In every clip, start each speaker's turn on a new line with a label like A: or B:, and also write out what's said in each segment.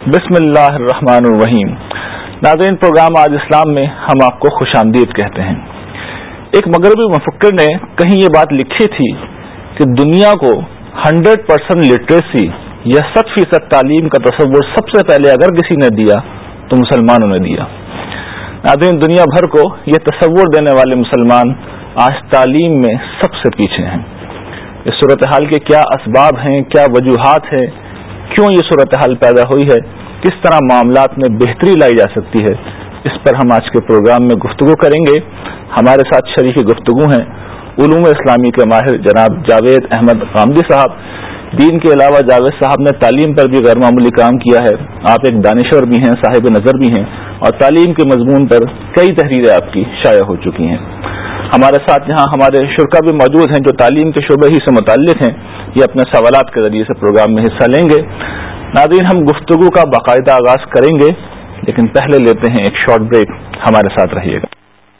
A: بسم اللہ الرحمن الرحیم. ناظرین، پروگرام آج اسلام میں ہم آپ کو خوش آمدید کہتے ہیں. ایک مغربی مفکر نے کہیں یہ بات لکھی تھی کہ دنیا کو 100% لٹریسی یا 100% تعلیم کا تصور سب سے پہلے اگر کسی نے دیا تو مسلمانوں نے دیا. ناظرین، دنیا بھر کو یہ تصور دینے والے مسلمان آج تعلیم میں سب سے پیچھے ہیں. اس صورتحال کے کیا اسباب ہیں، کیا وجوہات ہیں، کیوں یہ صورتحال پیدا ہوئی ہے، کس طرح معاملات میں بہتری لائی جا سکتی ہے، اس پر ہم آج کے پروگرام میں گفتگو کریں گے. ہمارے ساتھ شریک گفتگو ہیں علوم اسلامی کے ماہر جناب جاوید احمد غامدی صاحب. دین کے علاوہ جاوید صاحب نے تعلیم پر بھی غیر معمولی کام کیا ہے. آپ ایک دانشور بھی ہیں، صاحب نظر بھی ہیں، اور تعلیم کے مضمون پر کئی تحریریں آپ کی شائع ہو چکی ہیں. ہمارے ساتھ یہاں ہمارے شرکا بھی موجود ہیں جو تعلیم کے شعبے ہی سے متعلق ہیں. یہ اپنے سوالات کے ذریعے سے پروگرام میں حصہ لیں گے. ناظرین، ہم گفتگو کا باقاعدہ آغاز کریں گے، لیکن پہلے لیتے ہیں ایک شارٹ بریک. ہمارے ساتھ رہیے گا.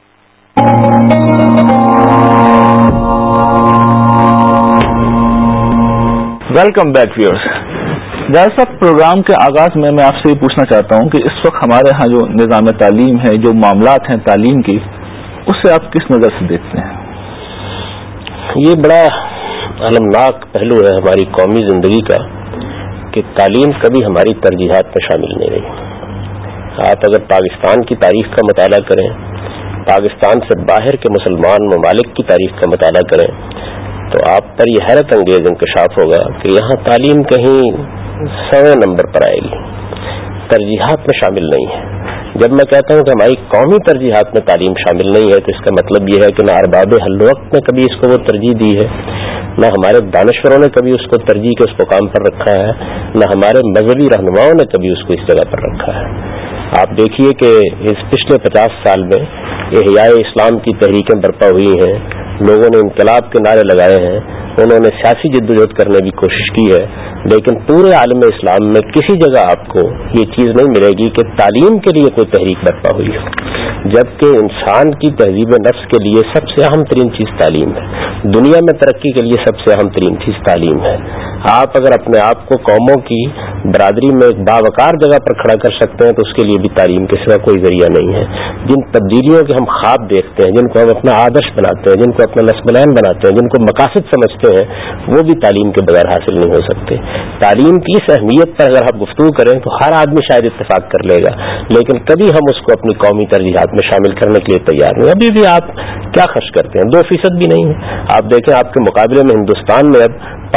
A: Welcome back viewers. جیسا پروگرام کے آغاز میں آپ سے یہ پوچھنا چاہتا ہوں کہ اس وقت ہمارے ہاں جو نظام تعلیم ہے، جو معاملات ہیں تعلیم کی، اسے آپ کس نظر سے دیکھتے ہیں؟
B: یہ بڑا المناک پہلو ہے ہماری قومی زندگی کا کہ تعلیم کبھی ہماری ترجیحات میں شامل نہیں رہی. آپ اگر پاکستان کی تاریخ کا مطالعہ کریں، پاکستان سے باہر کے مسلمان ممالک کی تاریخ کا مطالعہ کریں، تو آپ پر یہ حیرت انگیز انکشاف ہوگا کہ یہاں تعلیم کہیں 100 نمبر پر آئے گی، ترجیحات میں شامل نہیں ہے. جب میں کہتا ہوں کہ ہماری قومی ترجیحات میں تعلیم شامل نہیں ہے تو اس کا مطلب یہ ہے کہ نہ ارباب حل وقت نے کبھی اس کو وہ ترجیح دی ہے، نہ ہمارے دانشوروں نے کبھی اس کو ترجیح کے اس مقام پر رکھا ہے، نہ ہمارے مذہبی رہنماؤں نے کبھی اس کو اس جگہ پر رکھا ہے. آپ دیکھیے کہ اس پچھلے 50 سال میں احیاء اسلام کی تحریکیں برپا ہوئی ہیں، لوگوں نے انقلاب کے نعرے لگائے ہیں، انہوں نے سیاسی جدوجہد کرنے کی کوشش کی ہے، لیکن پورے عالم اسلام میں کسی جگہ آپ کو یہ چیز نہیں ملے گی کہ تعلیم کے لیے کوئی تحریک برپا ہوئی ہے، جبکہ انسان کی تہذیب نفس کے لیے سب سے اہم ترین چیز تعلیم ہے. دنیا میں ترقی کے لیے سب سے اہم ترین چیز تعلیم ہے. آپ اگر اپنے آپ کو قوموں کی برادری میں ایک باوقار جگہ پر کھڑا کر سکتے ہیں تو اس کے لیے بھی تعلیم کے سوا کوئی ذریعہ نہیں ہے. جن تبدیلیوں کے ہم خواب دیکھتے ہیں، جن کو ہم اپنا آدرش بناتے ہیں، جن کو اپنا نسب العین بناتے ہیں، جن کو مقاصد سمجھتے ہیں، وہ بھی تعلیم کے بغیر حاصل نہیں ہو سکتے. تعلیم کی اس اہمیت پر اگر آپ گفتگو کریں تو ہر آدمی شاید اتفاق کر لے گا، لیکن کبھی ہم اس کو اپنی قومی ترجیحات میں شامل کرنے کے لیے تیار نہیں. ابھی بھی آپ کیا خرچ کرتے ہیں؟ 2% بھی نہیں ہے. آپ دیکھیں آپ کے مقابلے میں ہندوستان میں اب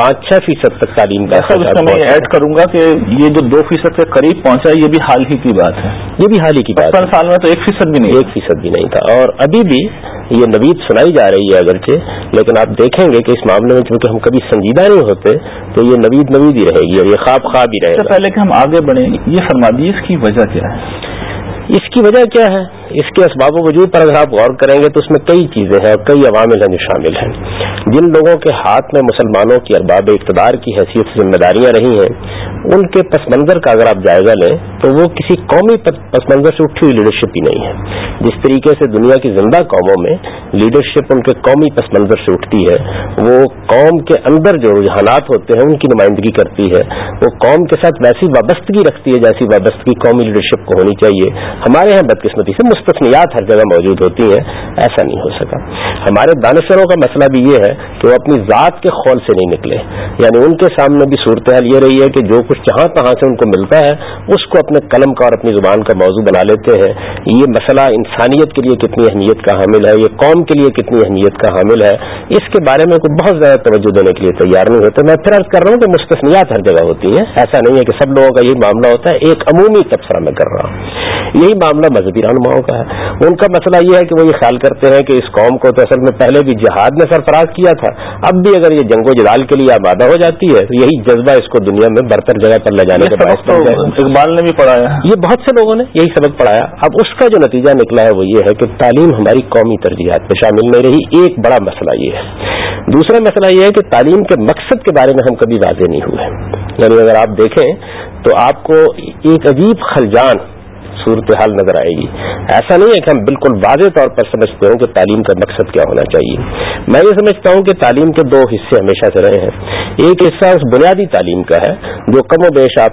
B: 5-6% تک تعلیم کا
A: میں ایڈ کروں گا کہ یہ جو 2% کے قریب پہنچا ہے یہ بھی حال ہی کی بات ہے.
B: یہ بھی حال ہی کی بات ہے.
A: 55 سال میں تو 1% بھی نہیں،
B: 1% بھی نہیں تھا. اور ابھی بھی یہ نوید سنائی جا رہی ہے اگرچہ، لیکن آپ دیکھیں گے کہ اس معاملے میں چونکہ ہم کبھی سنجیدہ نہیں ہوتے تو یہ نوید ہی رہے گی اور یہ خواب ہی رہے گا.
A: پہلے کہ ہم آگے بڑھیں، یہ فرما دیجیے اس کی وجہ کیا ہے؟
B: اس کی وجہ کیا ہے؟ اس کے اسباب و وجود پر اگر آپ غور کریں گے تو اس میں کئی چیزیں ہیں اور کئی عوامل ہیں جو شامل ہیں. جن لوگوں کے ہاتھ میں مسلمانوں کی ارباب اقتدار کی حیثیت سے ذمہ داریاں رہی ہیں، ان کے پس منظر کا اگر آپ جائزہ لیں تو وہ کسی قومی پس منظر سے اٹھی ہوئی لیڈرشپ ہی نہیں ہے. جس طریقے سے دنیا کی زندہ قوموں میں لیڈرشپ ان کے قومی پس منظر سے اٹھتی ہے، وہ قوم کے اندر جو رجحانات ہوتے ہیں ان کی نمائندگی کرتی ہے، وہ قوم کے ساتھ ویسی وابستگی رکھتی ہے جیسی وابستگی قومی لیڈرشپ کو ہونی چاہیے. ہمارے یہاں بدقسمتی سے مستثنیات ہر جگہ موجود ہوتی ہیں، ایسا نہیں ہو سکا. ہمارے دانشوروں کا مسئلہ بھی یہ ہے کہ وہ اپنی ذات کے خول سے نہیں نکلے، یعنی ان کے سامنے بھی صورتحال یہ رہی ہے کہ جو کچھ جہاں تہاں سے ان کو ملتا ہے اس کو اپنے قلم کا اور اپنی زبان کا موضوع بنا لیتے ہیں. یہ مسئلہ انسانیت کے لیے کتنی اہمیت کا حامل ہے، یہ قوم کے لیے کتنی اہمیت کا حامل ہے، اس کے بارے میں کوئی بہت زیادہ توجہ دینے کے لیے تیار نہیں ہوتے. میں پھر عرض کر رہا ہوں کہ مستثنیات ہر جگہ ہوتی ہیں، ایسا نہیں ہے کہ سب لوگوں کا یہی معاملہ ہوتا ہے. ایک عمومی تبصرہ میں کر رہا ہوں. یہی معاملہ مذہبی رہنماؤں کا ہے. ان کا مسئلہ یہ ہے کہ وہ یہ خیال کرتے ہیں کہ اس قوم کو تو اصل میں پہلے بھی جہاد نے سرفراز کیا تھا، اب بھی اگر یہ جنگ و جدال کے لیے آمادہ ہو جاتی ہے تو یہی جذبہ اس کو دنیا میں برتر جگہ پر لے جانے کا باعث بن جائے.
A: اقبال نے بھی پڑھایا، یہ
B: بہت سے لوگوں نے یہی سبق پڑھایا. اب اس کا جو نتیجہ نکلا ہے وہ یہ ہے کہ تعلیم ہماری قومی ترجیحات میں شامل نہیں رہی. ایک بڑا مسئلہ یہ ہے. دوسرا مسئلہ یہ ہے کہ تعلیم کے مقصد کے بارے میں ہم کبھی واضح نہیں ہوئے. یعنی اگر آپ دیکھیں تو آپ کو ایک عجیب خلجان صورتحال نظر آئے گی. ایسا نہیں ہے کہ ہم بالکل واضح طور پر سمجھتے ہوں کہ تعلیم کا مقصد کیا ہونا چاہیے. میں یہ سمجھتا ہوں کہ تعلیم کے 2 حصے ہمیشہ سے رہے ہیں. ایک حصہ اس بنیادی تعلیم کا ہے جو کم و بیش آپ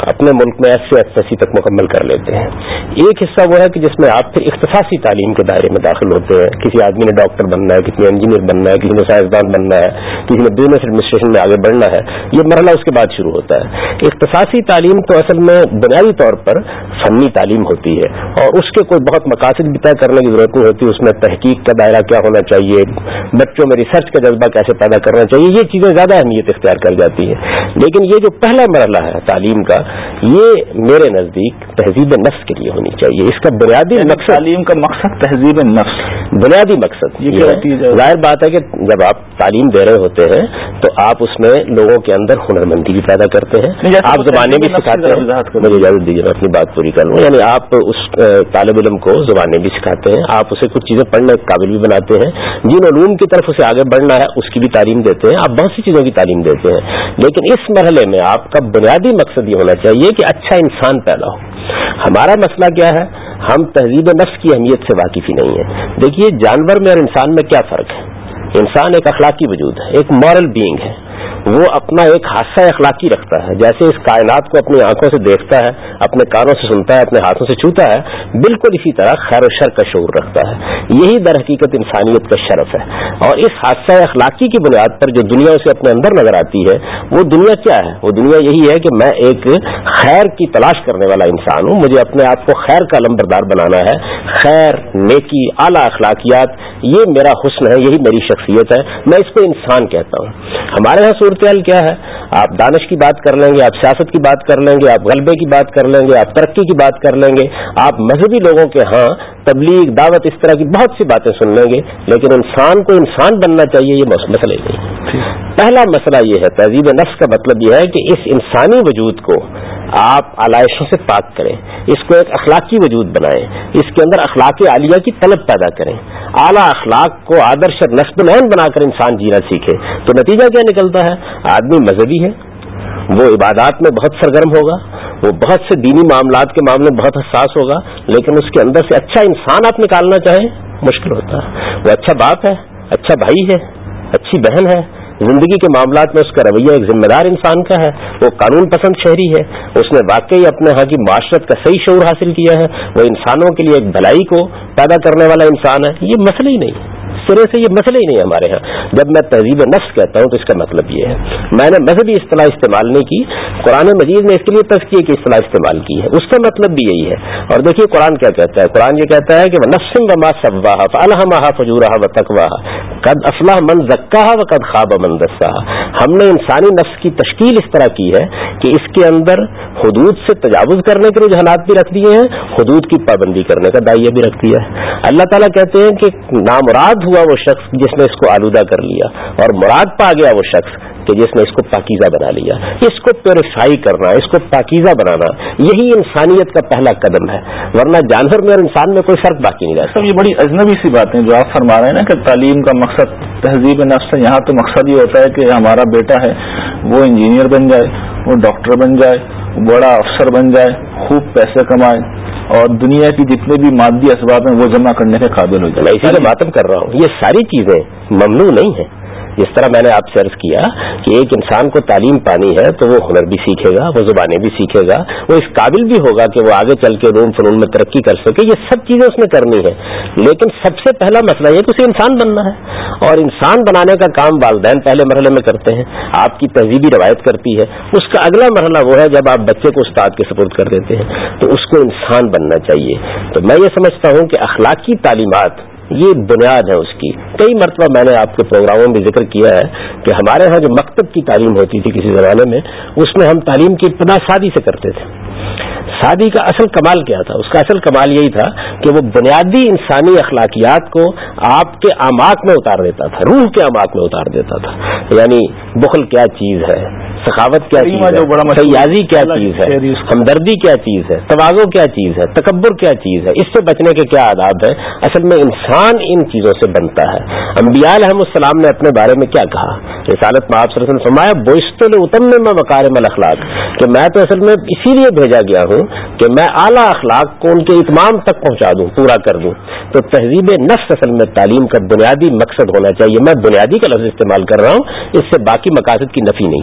B: اپنے ملک میں SC تک مکمل کر لیتے ہیں. ایک حصہ وہ ہے کہ جس میں آپ پھر اختصاصی تعلیم کے دائرے میں داخل ہوتے ہیں. کسی آدمی نے ڈاکٹر بننا ہے, کسی نے انجینئر بننا ہے, کسی نے سائنسدان بننا ہے, کسی نے بزنس ایڈمنسٹریشن میں آگے بڑھنا ہے. یہ مرحلہ اس کے بعد شروع ہوتا ہے. اختصاصی تعلیم تو اصل میں بنیادی طور پر فنی تعلیم ہوتی ہے اور اس کے کوئی بہت مقاصد بھی طے کرنے کی ضرورت نہیں ہوتی. اس میں تحقیق کا دائرہ کیا ہونا چاہیے, بچوں میں ریسرچ کا جذبہ کیسے پیدا کرنا چاہیے, یہ چیزیں زیادہ اہمیت اختیار کر جاتی ہیں. لیکن یہ جو پہلا مرحلہ ہے تعلیم کا, یہ میرے نزدیک تہذیب نفس کے لیے ہونی چاہیے. اس کا بنیادی مقصد,
A: تعلیم کا مقصد تہذیب نفس,
B: بنیادی مقصد یہ ہے. ظاہر بات ہے کہ جب آپ تعلیم دے رہے ہوتے ہیں تو آپ اس میں لوگوں کے اندر ہنرمندی بھی پیدا کرتے ہیں, آپ زبانیں بھی سکھاتے ہیں. مجھے اجازت دیجیے میں اپنی بات پوری کر لوں. یعنی آپ اس طالب علم کو زبانیں بھی سکھاتے ہیں, آپ اسے کچھ چیزیں پڑھنے کے قابل بھی بناتے ہیں, جن علوم کی طرف اسے آگے بڑھنا ہے اس کی بھی تعلیم دیتے ہیں, آپ بہت سی چیزوں کی تعلیم دیتے ہیں. لیکن اس مرحلے میں آپ کا بنیادی مقصد یہ ہونا چاہیے کہ اچھا انسان پیدا ہو. ہمارا مسئلہ کیا ہے, ہم تہذیب نفس کی اہمیت سے واقف ہی نہیں ہے. دیکھیے جانور میں اور انسان میں کیا فرق ہے. انسان ایک اخلاقی وجود ہے, ایک مورل بینگ ہے. وہ اپنا ایک حادثہ اخلاقی رکھتا ہے. جیسے اس کائنات کو اپنی آنکھوں سے دیکھتا ہے, اپنے کانوں سے سنتا ہے, اپنے ہاتھوں سے چھوتا ہے, بالکل اسی طرح خیر و شر کا شعور رکھتا ہے. یہی در حقیقت انسانیت کا شرف ہے. اور اس حادثہ اخلاقی کی بنیاد پر جو دنیا اسے اپنے اندر نظر آتی ہے, وہ دنیا کیا ہے؟ وہ دنیا یہی ہے کہ میں ایک خیر کی تلاش کرنے والا انسان ہوں, مجھے اپنے آپ کو خیر کا علمبردار بنانا ہے. خیر, نیکی, اعلیٰ اخلاقیات, یہ میرا حسن ہے, یہی میری شخصیت ہے. میں اس کو انسان کہتا ہوں. ہمارے یہاں صورتحال کیا ہے, آپ دانش کی بات کر لیں گے, آپ سیاست کی بات کر لیں گے, آپ غلبے کی بات کر لیں گے, آپ ترقی کی بات کر لیں گے, آپ مذہبی لوگوں کے ہاں تبلیغ, دعوت, اس طرح کی بہت سی باتیں سن لیں گے. لیکن انسان کو انسان بننا چاہیے, یہ مسئلہ ہی نہیں. پہلا مسئلہ یہ ہے, تہذیب نفس کا مطلب یہ ہے کہ اس انسانی وجود کو آپ علائشوں سے پاک کریں, اس کو ایک اخلاقی وجود بنائیں, اس کے اندر اخلاق عالیہ کی طلب پیدا کریں. اعلیٰ اخلاق کو آدرش اور نصب العین بنا کر انسان جینا سیکھے. تو نتیجہ کیا نکلتا ہے؟ آدمی مذہبی ہے, وہ عبادات میں بہت سرگرم ہوگا, وہ بہت سے دینی معاملات کے معاملے میں بہت حساس ہوگا, لیکن اس کے اندر سے اچھا انسان آپ نکالنا چاہیں مشکل ہوتا ہے. وہ اچھا باپ ہے, اچھا بھائی ہے, اچھی بہن ہے, زندگی کے معاملات میں اس کا رویہ ایک ذمہ دار انسان کا ہے, وہ قانون پسند شہری ہے, اس نے واقعی اپنے ہاں کی معاشرت کا صحیح شعور حاصل کیا ہے, وہ انسانوں کے لیے ایک بھلائی کو پیدا کرنے والا انسان ہے. یہ مسئلہ ہی نہیں, سرے سے یہ مسئلہ ہی نہیں ہمارے ہاں. جب میں تہذیب نفس کہتا ہوں تو اس کا مطلب یہ ہے, میں نے مذہبی اصطلاح استعمال نہیں کی, قرآن مجید نے اس کے لیے تزکیے کی اصطلاح استعمال کی ہے, اس کا مطلب بھی یہی ہے. اور دیکھیے قرآن کیا کہتا ہے, قرآن یہ کہتا ہے کہ نفس وما سواها فالهمها فجورها وتقواها قد افلح من زکاها وقد خاب من دساها. ہم نے انسانی نفس کی تشکیل اس طرح کی ہے کہ اس کے اندر حدود سے تجاوز کرنے کے رجحانات بھی رکھ دیے ہیں, حدود کی پابندی کرنے کا داعیہ بھی رکھ دیا ہے. اللہ تعالیٰ کہتے ہیں کہ نامراد ہوا وہ شخص جس نے اس کو آلودہ کر لیا, اور مراد پا گیا وہ شخص کہ جس نے اس کو پاکیزہ بنا لیا. اس کو پیوریفائی کرنا, اس کو پاکیزہ بنانا, یہی انسانیت کا پہلا قدم ہے, ورنہ جانور میں اور انسان میں کوئی فرق باقی نہیں رہتا.
A: یہ بڑی اجنبی سی باتیں جو آپ فرما رہے ہیں نا کہ تعلیم کا مقصد تہذیب نفس ہے. یہاں تو مقصد یہ ہوتا ہے کہ ہمارا بیٹا ہے وہ انجینئر بن جائے, وہ ڈاکٹر بن جائے, بڑا افسر بن جائے, خوب پیسے کمائے, اور دنیا کی جتنے بھی مادی اسباب ہیں وہ جمع کرنے کے قابل ہو جائے.
B: میں اسی سے ماتم کر رہا ہوں, یہ ساری چیزیں ممنوع نہیں ہیں. جس طرح میں نے آپ سے عرض کیا کہ ایک انسان کو تعلیم پانی ہے تو وہ ہنر بھی سیکھے گا, وہ زبانیں بھی سیکھے گا, وہ اس قابل بھی ہوگا کہ وہ آگے چل کے علوم فنون میں ترقی کر سکے. یہ سب چیزیں اس نے کرنی ہے, لیکن سب سے پہلا مسئلہ یہ کہ اسے انسان بننا ہے, اور انسان بنانے کا کام والدین پہلے مرحلے میں کرتے ہیں, آپ کی تہذیبی روایت کرتی ہے. اس کا اگلا مرحلہ وہ ہے جب آپ بچے کو استاد کے سپرد کر دیتے ہیں, تو اس کو انسان بننا چاہیے. تو میں یہ سمجھتا ہوں کہ اخلاقی تعلیمات یہ بنیاد ہے اس کی. کئی مرتبہ میں نے آپ کے پروگراموں میں ذکر کیا ہے کہ ہمارے ہاں جو مکتب کی تعلیم ہوتی تھی کسی زمانے میں, اس میں ہم تعلیم کی ابتدا سادی سے کرتے تھے. سادی کا اصل کمال کیا تھا؟ اس کا اصل کمال یہی تھا کہ وہ بنیادی انسانی اخلاقیات کو آپ کے اعماق میں اتار دیتا تھا, روح کے اعماق میں اتار دیتا تھا. یعنی بخل کیا چیز ہے, سخاوت کیا چیز ہے, سیازی کیا چیز ہے, ہمدردی کیا چیز ہے, تواضع کیا چیز ہے, تکبر کیا چیز ہے, اس سے بچنے کے کیا آداب ہے. اصل میں انسان ان چیزوں سے بنتا ہے. انبیاء علیہم السلام نے اپنے بارے میں کیا کہا؟ رسالت میں آپ صلی اللہ علیہ وسلم فرمایا بعثت لأتمم مکارم الاخلاق, کہ میں تو اصل میں اسی لیے بھیجا گیا ہوں کہ میں اعلیٰ اخلاق کو ان کے اتمام تک پہنچا دوں, پورا کر دوں. تو تہذیب نفس اصل میں تعلیم کا بنیادی مقصد ہونا چاہیے. میں بنیادی کا لفظ استعمال کر رہا ہوں, اس سے باقی مقاصد کی نفی نہیں ہوتی.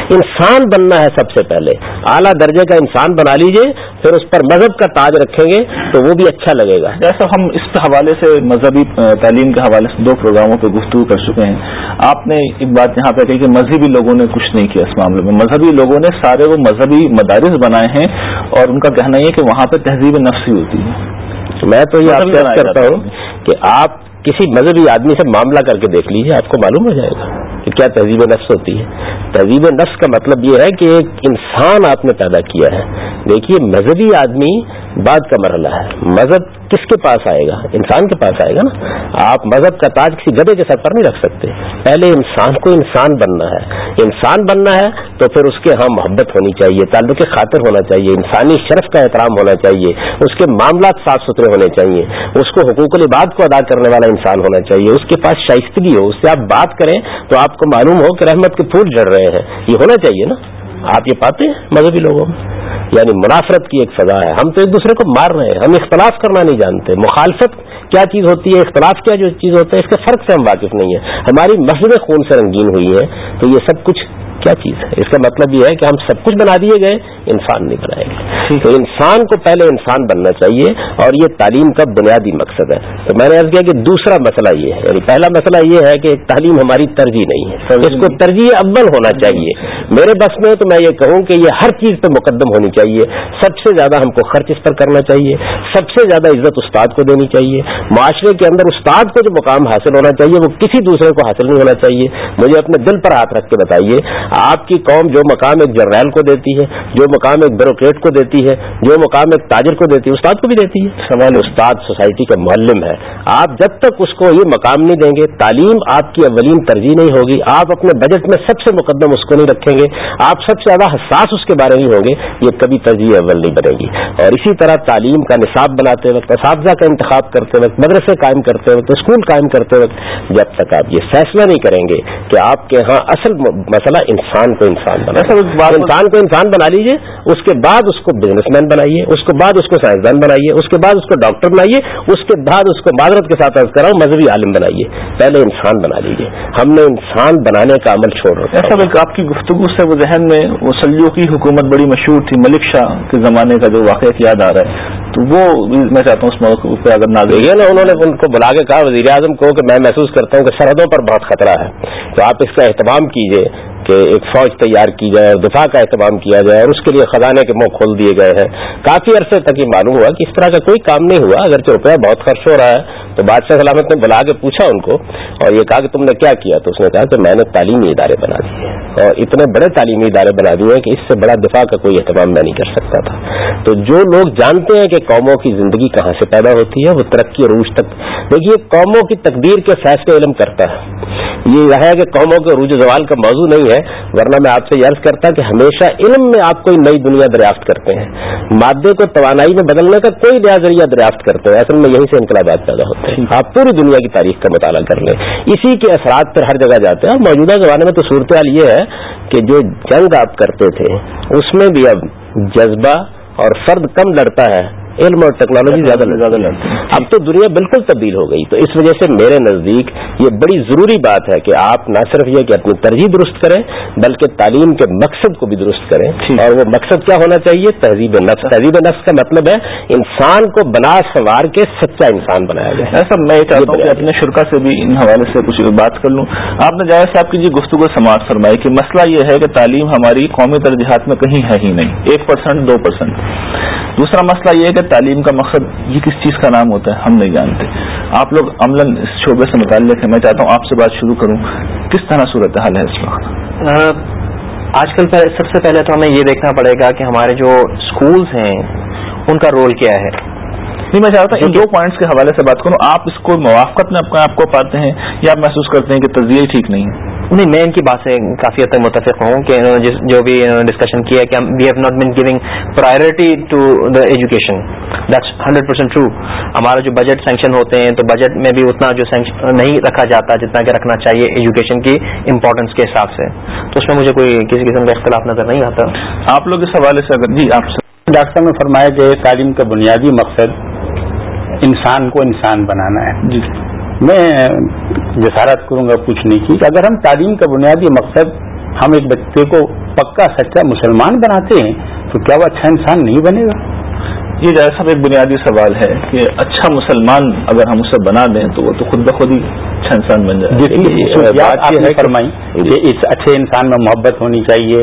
B: इंसान बनना है सबसे पहले, आला दर्जे का इंसान बना लीजिए, फिर उस पर मजहब का ताज रखेंगे तो वो भी अच्छा लगेगा।
A: जैसा हम इस हवाले से मजहबी तालीम के हवाले से 2 प्रोग्रामों पर गुफ्तगू कर चुके हैं। आपने एक बात यहाँ पे कही कि मजहबी लोगों ने कुछ नहीं किया इस मामले में। मजहबी लोगों ने सारे वो मजहबी मदारिस बनाए हैं और उनका कहना ये कि वहाँ पे तहजीब नफ्सी होती है।
B: मैं तो ये आपसे अर्ज करता हूँ कि आप किसी मजहबी आदमी से मामला करके देख लीजिए, आपको मालूम हो जाएगा कि क्या तहजीब नफ्स होती है। तहजीब नफ्स का मतलब ये है कि एक इंसान आपने पैदा किया है। देखिए, मजहबी आदमी बाद का मरहला है। मजहब किसके पास आएगा? इंसान के पास आएगा ना। आप मजहब का ताज किसी गधे के सर पर नहीं रख सकते। पहले इंसान को इंसान बनना है। इंसान बनना है तो फिर उसके यहाँ मोहब्बत होनी चाहिए, ताल्लुक खातिर होना चाहिए, इंसानी शर्फ का एहतराम होना चाहिए, उसके मामलात साफ सुथरे होने चाहिए, उसको हुकूकुल इबाद को अदा करने वाला इंसान होना चाहिए, उसके पास शाइस्तगी हो, उससे आप बात करें तो आपको मालूम हो कि रहमत के फूल झड़ रहे हैं। ये होना चाहिए ना। आप ये पाते हैं मजहबी लोगों में? यानी मुनाफरत की एक सजा है। हम तो एक दूसरे को मार रहे हैं, हम इख्तलाफ करना नहीं जानते। मुखालफत क्या चीज होती है, इख्तलाफ क्या जो चीज होता है, इसके फर्क से हम वाकिफ नहीं है। हमारी मस्जिदें खून से रंगीन हुई है, तो ये सब कुछ क्या चीज है? इसका मतलब ये है कि हम सब कुछ बना दिए गए, इंसान नहीं बनाएंगे। तो इंसान को पहले इंसान बनना चाहिए और ये तालीम का बुनियादी मकसद है। तो मैंने अर्ज किया कि दूसरा मसला ये है, यानी पहला मसला ये है कि तालीम हमारी तरजीह नहीं है, इसको तरजीह अव्वल होना चाहिए। मेरे बस में तो मैं ये कहूं कि ये हर चीज पे मुकद्दम होनी चाहिए। सबसे ज्यादा हमको खर्च इस पर करना चाहिए, सबसे ज्यादा इज्जत उस्ताद को देनी चाहिए। मुआशरे के अंदर उस्ताद को जो मुकाम हासिल होना चाहिए वो किसी दूसरे को हासिल नहीं होना चाहिए। मुझे अपने दिल पर हाथ रख के बताइए, आपकी कौम जो मकाम एक जनरल को देती है, जो मकाम एक ब्यूरोक्रेट को देती है, जो मकाम एक ताजिर को देती है, उस्ताद को भी देती है। सवाल उस्ताद सोसाइटी का मुअल्लिम है। आप जब तक उसको ये मकाम नहीं देंगे, तालीम आपकी अव्वलीन तरजीह नहीं होगी। आप अपने बजट में सबसे मुकद्दम उसको नहीं रखेंगे, आप सबसे ज्यादा हसास उसके बारे में होंगे, ये कभी तरजीह अव्वल नहीं बनेगी। और इसी तरह तालीम का निसाब बनाते वक्त, असातिज़ा का इंतखाब करते वक्त, मदरसे कायम करते वक्त, स्कूल कायम करते वक्त, जब तक आप ये फैसला नहीं करेंगे कि आपके यहाँ असल मसला इंसान को इंसान बना, इंसान को इंसान बना लीजिए, उसके बाद उसको बिजनेसमैन बनाइए, उसके बाद उसको साइंसदान बनाइए, उसके बाद उसको डॉक्टर बनाइए, उसके बाद उसको माजरत के साथ अर्ज कर रहा हूं मजहबी आलिम बनाइए। पहले इंसान बना लीजिए। हमने इंसान बनाने का अमल छोड़ रखा है।
A: ऐसा आपकी गुफ्तगू से वो जहन में वो सल्लियों की हुकूमत बड़ी मशहूर थी, मलिक शाह के जमाने का जो वाक़या याद आ रहा है, तो वो मैं चाहता हूँ उस मौके पर अगर ना
B: देखिए ना, उन्होंने उनको बुला के कहा वज़ीर आज़म को कि मैं महसूस करता हूँ कि सरहदों पर बहुत खतरा है, तो आप इसका एहतमाम कीजिए कि एक फौज तैयार की जाए और दिफा का एहतमाम किया जाए, और उसके लिए खजाने के मुंह खोल दिए गए हैं। काफी अरसे तक ये मालूम हुआ कि इस तरह का कोई काम नहीं हुआ। अगर रुपया बहुत खर्च हो रहा है तो बादशाह सलामत ने बुला के पूछा उनको और ये कहा कि तुमने क्या किया, तो उसने कहा कि मैंने तालीमी इदारे बना दिए और इतने बड़े तालीमी इदारे बना दिए कि इससे बड़ा दिफा का कोई एहतमाम मैं नहीं कर सकता था। तो जो लोग जानते हैं कि कौमों की जिंदगी कहाँ से पैदा होती है, वो तरक्की और रूज तक, देखिए कौमों की तकदीर के फैसले इल्म करता है। ये है कि कौमों के रूज जवाल का मौजू नहीं है, वरना मैं आपसे ये अर्ज करता कि हमेशा इल्म में आप कोई नई दुनिया दरियाफ्त करते हैं, मादे को तवानाई में बदलने का कोई नया जरिया दरियाफ्त करते हैं। असल में यहीं से इनकलाबात पैदा होते हैं। आप पूरी दुनिया की तारीख का मुताला कर लें, इसी के असरात पर हर जगह जाते हैं। और मौजूदा जमाने में तो सूरत हाल ये है कि जो जंग आप करते थे उसमें भी अब जज्बा और फर्द कम लड़ता है, इल्म और टेक्नोलॉजी ज्यादा लड़ती है। अब तो दुनिया बिल्कुल तब्दील हो गई। तो इस वजह से मेरे नजदीक ये बड़ी जरूरी बात है कि आप न सिर्फ ये कि अपनी तरजीह दुरुस्त करें, बल्कि तालीम के मकसद को भी दुरुस्त करें। और वो मकसद क्या होना चाहिए? तहजीब नफ्स। तहजीब नफ्स का मतलब है इंसान को बना संवार के सच्चा इंसान बनाया जाए।
A: ऐसा मैं चाहता हूँ कि अपने शुरा से भी इन हवाले से कुछ बात कर लूँ। आपने जायज़ साहब की जी गुफ्तगू समाअत फरमाई कि मसला ये है कि तालीम हमारी कौमी तरजीहात में कहीं है ही नहीं, 1%, 2%। दूसरा मसला ये है कि तालीम का मकसद ये किस चीज़ का नाम होता है हम नहीं जानते। आप लोग अमलन इस शोबे से मुताल्लिक़ है, मैं चाहता हूँ आपसे बात शुरू करूँ, किस तरह सूरत हाल है इस वक्त?
C: आजकल सबसे पहले तो हमें ये देखना पड़ेगा कि हमारे जो स्कूल्स हैं उनका रोल क्या है।
A: नहीं, मैं चाहता हूँ इन 2 पॉइंट्स के हवाले से बात करूँ। आप इसको मुवाफ़क़त में अपने आपको पाते हैं या आप महसूस करते हैं कि तज़किया ठीक नहीं है?
C: नहीं, मैं इनकी बात से काफी हद तक मुत्तफ़िक़ हूँ कि इन्होंने जो भी डिस्कशन किया कि we have not been giving priority to the education, that's 100% true. हमारा जो बजट सैंक्शन होते हैं तो बजट में भी उतना जो सैंक्शन नहीं रखा जाता जितना कि रखना चाहिए एजुकेशन की इम्पोर्टेंस के हिसाब से। तो उसमें मुझे कोई किसी किस्म का इख्तिलाफ नजर नहीं आता।
A: आप लोग इस हवाले से अगर जी आपसे
D: डॉक्टर साहब ने फरमाया कि तालीम का बुनियादी मकसद इंसान को इंसान बनाना है। जी मैं जसारत करूंगा पूछने की कि अगर हम तालीम का बुनियादी मकसद हम एक बच्चे को पक्का सच्चा मुसलमान बनाते हैं तो क्या वो अच्छा इंसान नहीं बनेगा?
A: یہ جیسا ایک بنیادی سوال ہے کہ اچھا مسلمان اگر ہم اسے بنا دیں تو وہ تو خود بخود ہی اچھا انسان بن جائے.
D: بات یہ ہے فرمائی کہ اس اچھے انسان میں محبت ہونی چاہیے,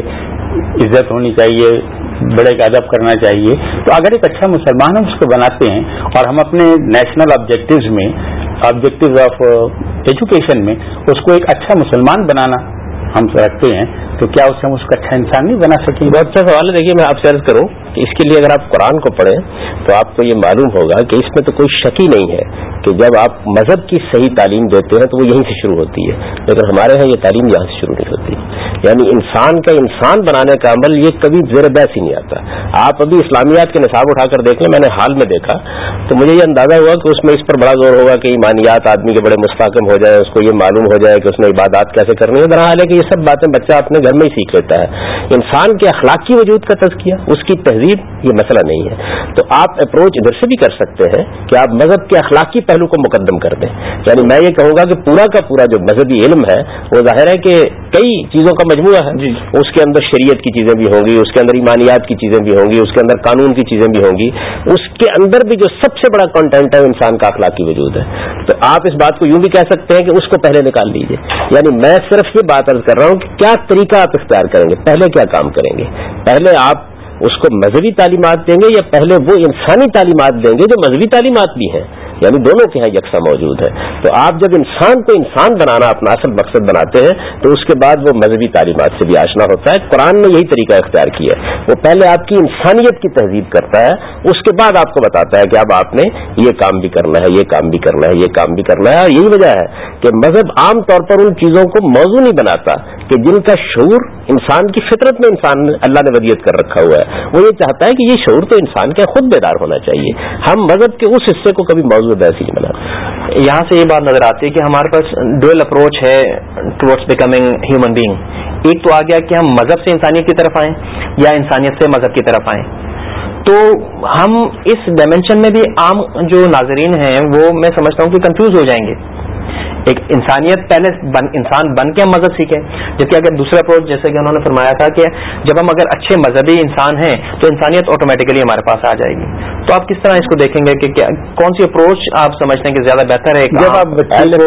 D: عزت ہونی چاہیے, بڑے کا ادب کرنا چاہیے. تو اگر ایک اچھا مسلمان ہم اس کو بناتے ہیں اور ہم اپنے نیشنل آبجیکٹیوز میں, آبجیکٹیوز آف ایجوکیشن میں اس کو ایک اچھا مسلمان بنانا ہم رکھتے ہیں, تو کیا اس سے ہم اس کو اچھا انسان نہیں بنا سکیں؟
B: بہت اچھا سوال ہے. دیکھیے میں آپ سے عرض کروں کہ اس کے لیے اگر آپ قرآن کو پڑھیں تو آپ کو یہ معلوم ہوگا کہ اس میں تو کوئی شک ہی نہیں ہے کہ جب آپ مذہب کی صحیح تعلیم دیتے ہیں تو وہ یہیں سے شروع ہوتی ہے, لیکن ہمارے یہاں یہ تعلیم یہاں سے شروع نہیں ہوتی. یعنی انسان کا انسان بنانے کا عمل یہ کبھی زیر بحث ہی نہیں آتا. آپ ابھی اسلامیات کے نصاب اٹھا کر دیکھ لیں, میں نے حال میں دیکھا تو مجھے یہ اندازہ ہوا کہ اس میں اس پر بڑا زور ہوگا کہ ایمانیات آدمی کے بڑے مستحکم ہو جائے, اس کو یہ معلوم ہو جائے کہ اس میں عبادات کیسے کرنی ہے. بہرحال ہے کہ یہ سب باتیں بچہ اپنے گھر میں ہی سیکھ لیتا ہے. انسان کے اخلاقی وجود کا تزکیہ, اس کی تہذیب, یہ مسئلہ نہیں ہے. تو آپ اپروچ ادھر سے بھی کر سکتے ہیں کہ آپ مذہب کے اخلاقی پہلو کو مقدم کر دیں. یعنی میں یہ کہوں گا کہ پورا کا پورا جو مذہبی علم ہے وہ ظاہر ہے کہ کئی چیزوں کا مجموعہ ہے. اس کے اندر شریعت کی چیزیں بھی ہوں گی, اس کے اندر ایمانیات کی چیزیں بھی ہوں گی, اس کے اندر قانون کی چیزیں بھی ہوں گی. اس کے اندر بھی جو سب سے بڑا کنٹینٹ ہے انسان کا اخلاقی وجود ہے. تو آپ اس بات کو یوں بھی کہہ سکتے ہیں کہ اس کو پہلے نکال لیجئے. یعنی میں صرف یہ بات عرض کر رہا ہوں کہ کیا طریقہ آپ اختیار کریں گے, پہلے کیا کام کریں گے. پہلے آپ اس کو مذہبی تعلیمات دیں گے یا پہلے وہ انسانی تعلیمات دیں گے جو مذہبی تعلیمات بھی ہیں, یعنی دونوں کے یہاں یکساں موجود ہے. تو آپ جب انسان کو انسان بنانا اپنا اصل مقصد بناتے ہیں تو اس کے بعد وہ مذہبی تعلیمات سے بھی آشنا ہوتا ہے. قرآن نے یہی طریقہ اختیار کیا ہے. وہ پہلے آپ کی انسانیت کی تہذیب کرتا ہے, اس کے بعد آپ کو بتاتا ہے کہ اب آپ نے یہ کام بھی کرنا ہے, یہ کام بھی کرنا ہے, یہ کام بھی کرنا ہے. اور یہی وجہ ہے کہ مذہب عام طور پر ان چیزوں کو موضوع نہیں بناتا کہ جن کا شعور انسان کی فطرت میں انسان اللہ نے ودیت کر رکھا ہوا ہے. وہ یہ چاہتا ہے کہ یہ شعور تو انسان کا خود بیدار ہونا چاہیے. ہم مذہب کے اس حصے کو کبھی موضوع ایسی نہیں بناتے.
C: یہاں سے یہ بات نظر آتی ہے کہ ہمارے پاس ڈوئل اپروچ ہے ٹورڈز بیکمنگ ہیومن بینگ. ایک تو آ گیا کہ ہم مذہب سے انسانیت کی طرف آئیں یا انسانیت سے مذہب کی طرف آئیں. تو ہم اس ڈائمینشن میں بھی عام جو ناظرین ہیں وہ میں سمجھتا ہوں کہ کنفیوز ہو جائیں گے. ایک انسانیت پہلے انسان بن کے ہم مذہب سیکھیں, جبکہ اگر دوسرا اپروچ جیسے کہ انہوں نے فرمایا تھا کہ جب ہم اگر اچھے مذہبی انسان ہیں تو انسانیت آٹومیٹکلی ہمارے پاس آ جائے گی. تو آپ کس طرح اس کو دیکھیں گے کہ کون سی اپروچ آپ سمجھتے ہیں کہ زیادہ بہتر ہے؟
B: جب آپ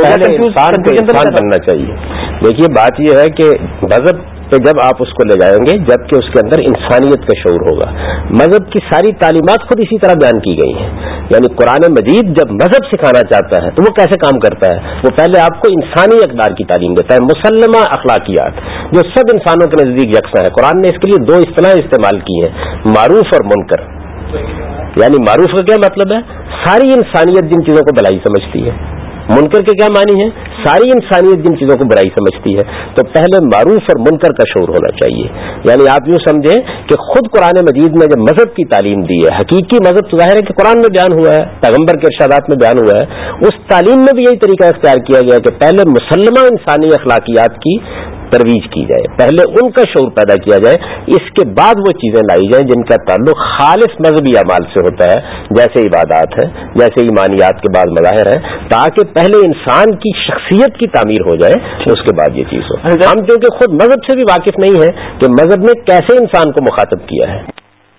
B: انسان بننا چاہیے. دیکھیے بات یہ ہے کہ مذہب تو جب آپ اس کو لے جائیں گے جبکہ اس کے اندر انسانیت کا شعور ہوگا. مذہب کی ساری تعلیمات خود اسی طرح بیان کی گئی ہیں. یعنی قرآن مجید جب مذہب سکھانا چاہتا ہے تو وہ کیسے کام کرتا ہے؟ وہ پہلے آپ کو انسانی اقدار کی تعلیم دیتا ہے, مسلمہ اخلاقیات جو سب انسانوں کے نزدیک یکساں ہے. قرآن نے اس کے لیے دو اصطلاح استعمال کی ہیں, معروف اور منکر. یعنی معروف کا کیا مطلب ہے؟ ساری انسانیت جن چیزوں کو بھلائی سمجھتی ہے. منکر کے کیا معنی ہے؟ ساری انسانیت جن چیزوں کو برائی سمجھتی ہے. تو پہلے معروف اور منکر کا شعور ہونا چاہیے. یعنی آپ یوں سمجھیں کہ خود قرآن مجید میں جب مذہب کی تعلیم دی ہے, حقیقی مذہب تو ظاہر ہے کہ قرآن میں بیان ہوا ہے, پیغمبر کے ارشادات میں بیان ہوا ہے, اس تعلیم میں بھی یہی طریقہ اختیار کیا گیا کہ پہلے مسلمہ انسانی اخلاقیات کی ترویج کی جائے, پہلے ان کا شعور پیدا کیا جائے, اس کے بعد وہ چیزیں لائی جائیں جن کا تعلق خالص مذہبی اعمال سے ہوتا ہے, جیسے عبادات ہے, جیسے ایمانیات کے بعد مظاہر ہیں, تاکہ پہلے انسان کی شخصیت کی تعمیر ہو جائے, اس کے بعد یہ چیز ہو. ہم کیونکہ خود مذہب سے بھی واقف نہیں ہیں کہ مذہب نے کیسے انسان کو مخاطب کیا ہے.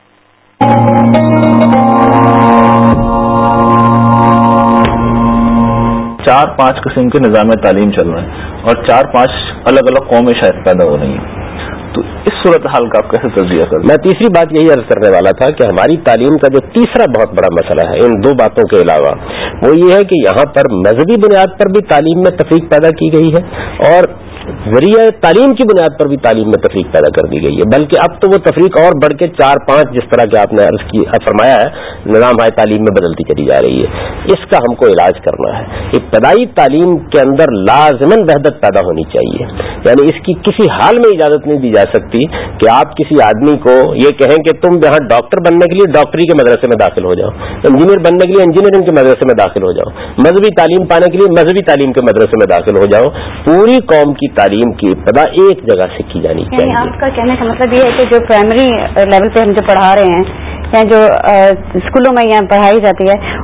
A: 4-5 قسم کے نظام تعلیم چل رہے ہیں اور 4-5 الگ الگ قومیں شاید پیدا ہو رہی ہیں. تو اس صورتحال کا آپ کیسے تجزیہ کریں؟
B: میں تیسری بات یہی عرض کرنے والا تھا کہ ہماری تعلیم کا جو تیسرا بہت بڑا مسئلہ ہے ان دو باتوں کے علاوہ, وہ یہ ہے کہ یہاں پر مذہبی بنیاد پر بھی تعلیم میں تفریق پیدا کی گئی ہے اور ذریعہ تعلیم کی بنیاد پر بھی تعلیم میں تفریق پیدا کر دی گئی ہے. بلکہ اب تو وہ تفریق اور بڑھ کے 4-5 جس طرح کہ آپ نے عرض کی فرمایا ہے نظام ہائے تعلیم میں بدلتی چلی جا رہی ہے. اس کا ہم کو علاج کرنا ہے. ابتدائی تعلیم کے اندر لازماً وحدت پیدا ہونی چاہیے. یعنی اس کی کسی حال میں اجازت نہیں دی جا سکتی کہ آپ کسی آدمی کو یہ کہیں کہ تم یہاں ڈاکٹر بننے کے لیے ڈاکٹری کے مدرسے میں داخل ہو جاؤ, انجینئر بننے کے لیے انجینئرنگ کے مدرسے میں داخل ہو جاؤ, مذہبی تعلیم پانے کے لیے مذہبی تعلیم کے مدرسے میں داخل ہو جاؤ. پوری قوم کی تعلیم کی ابتدا ایک جگہ سے کی جانی چاہیے.
E: آپ کا کہنے کا مطلب یہ ہے کہ جو پرائمری لیول پہ ہم جو پڑھا رہے ہیں یا جو اسکولوں میں یہاں پڑھائی جاتی ہے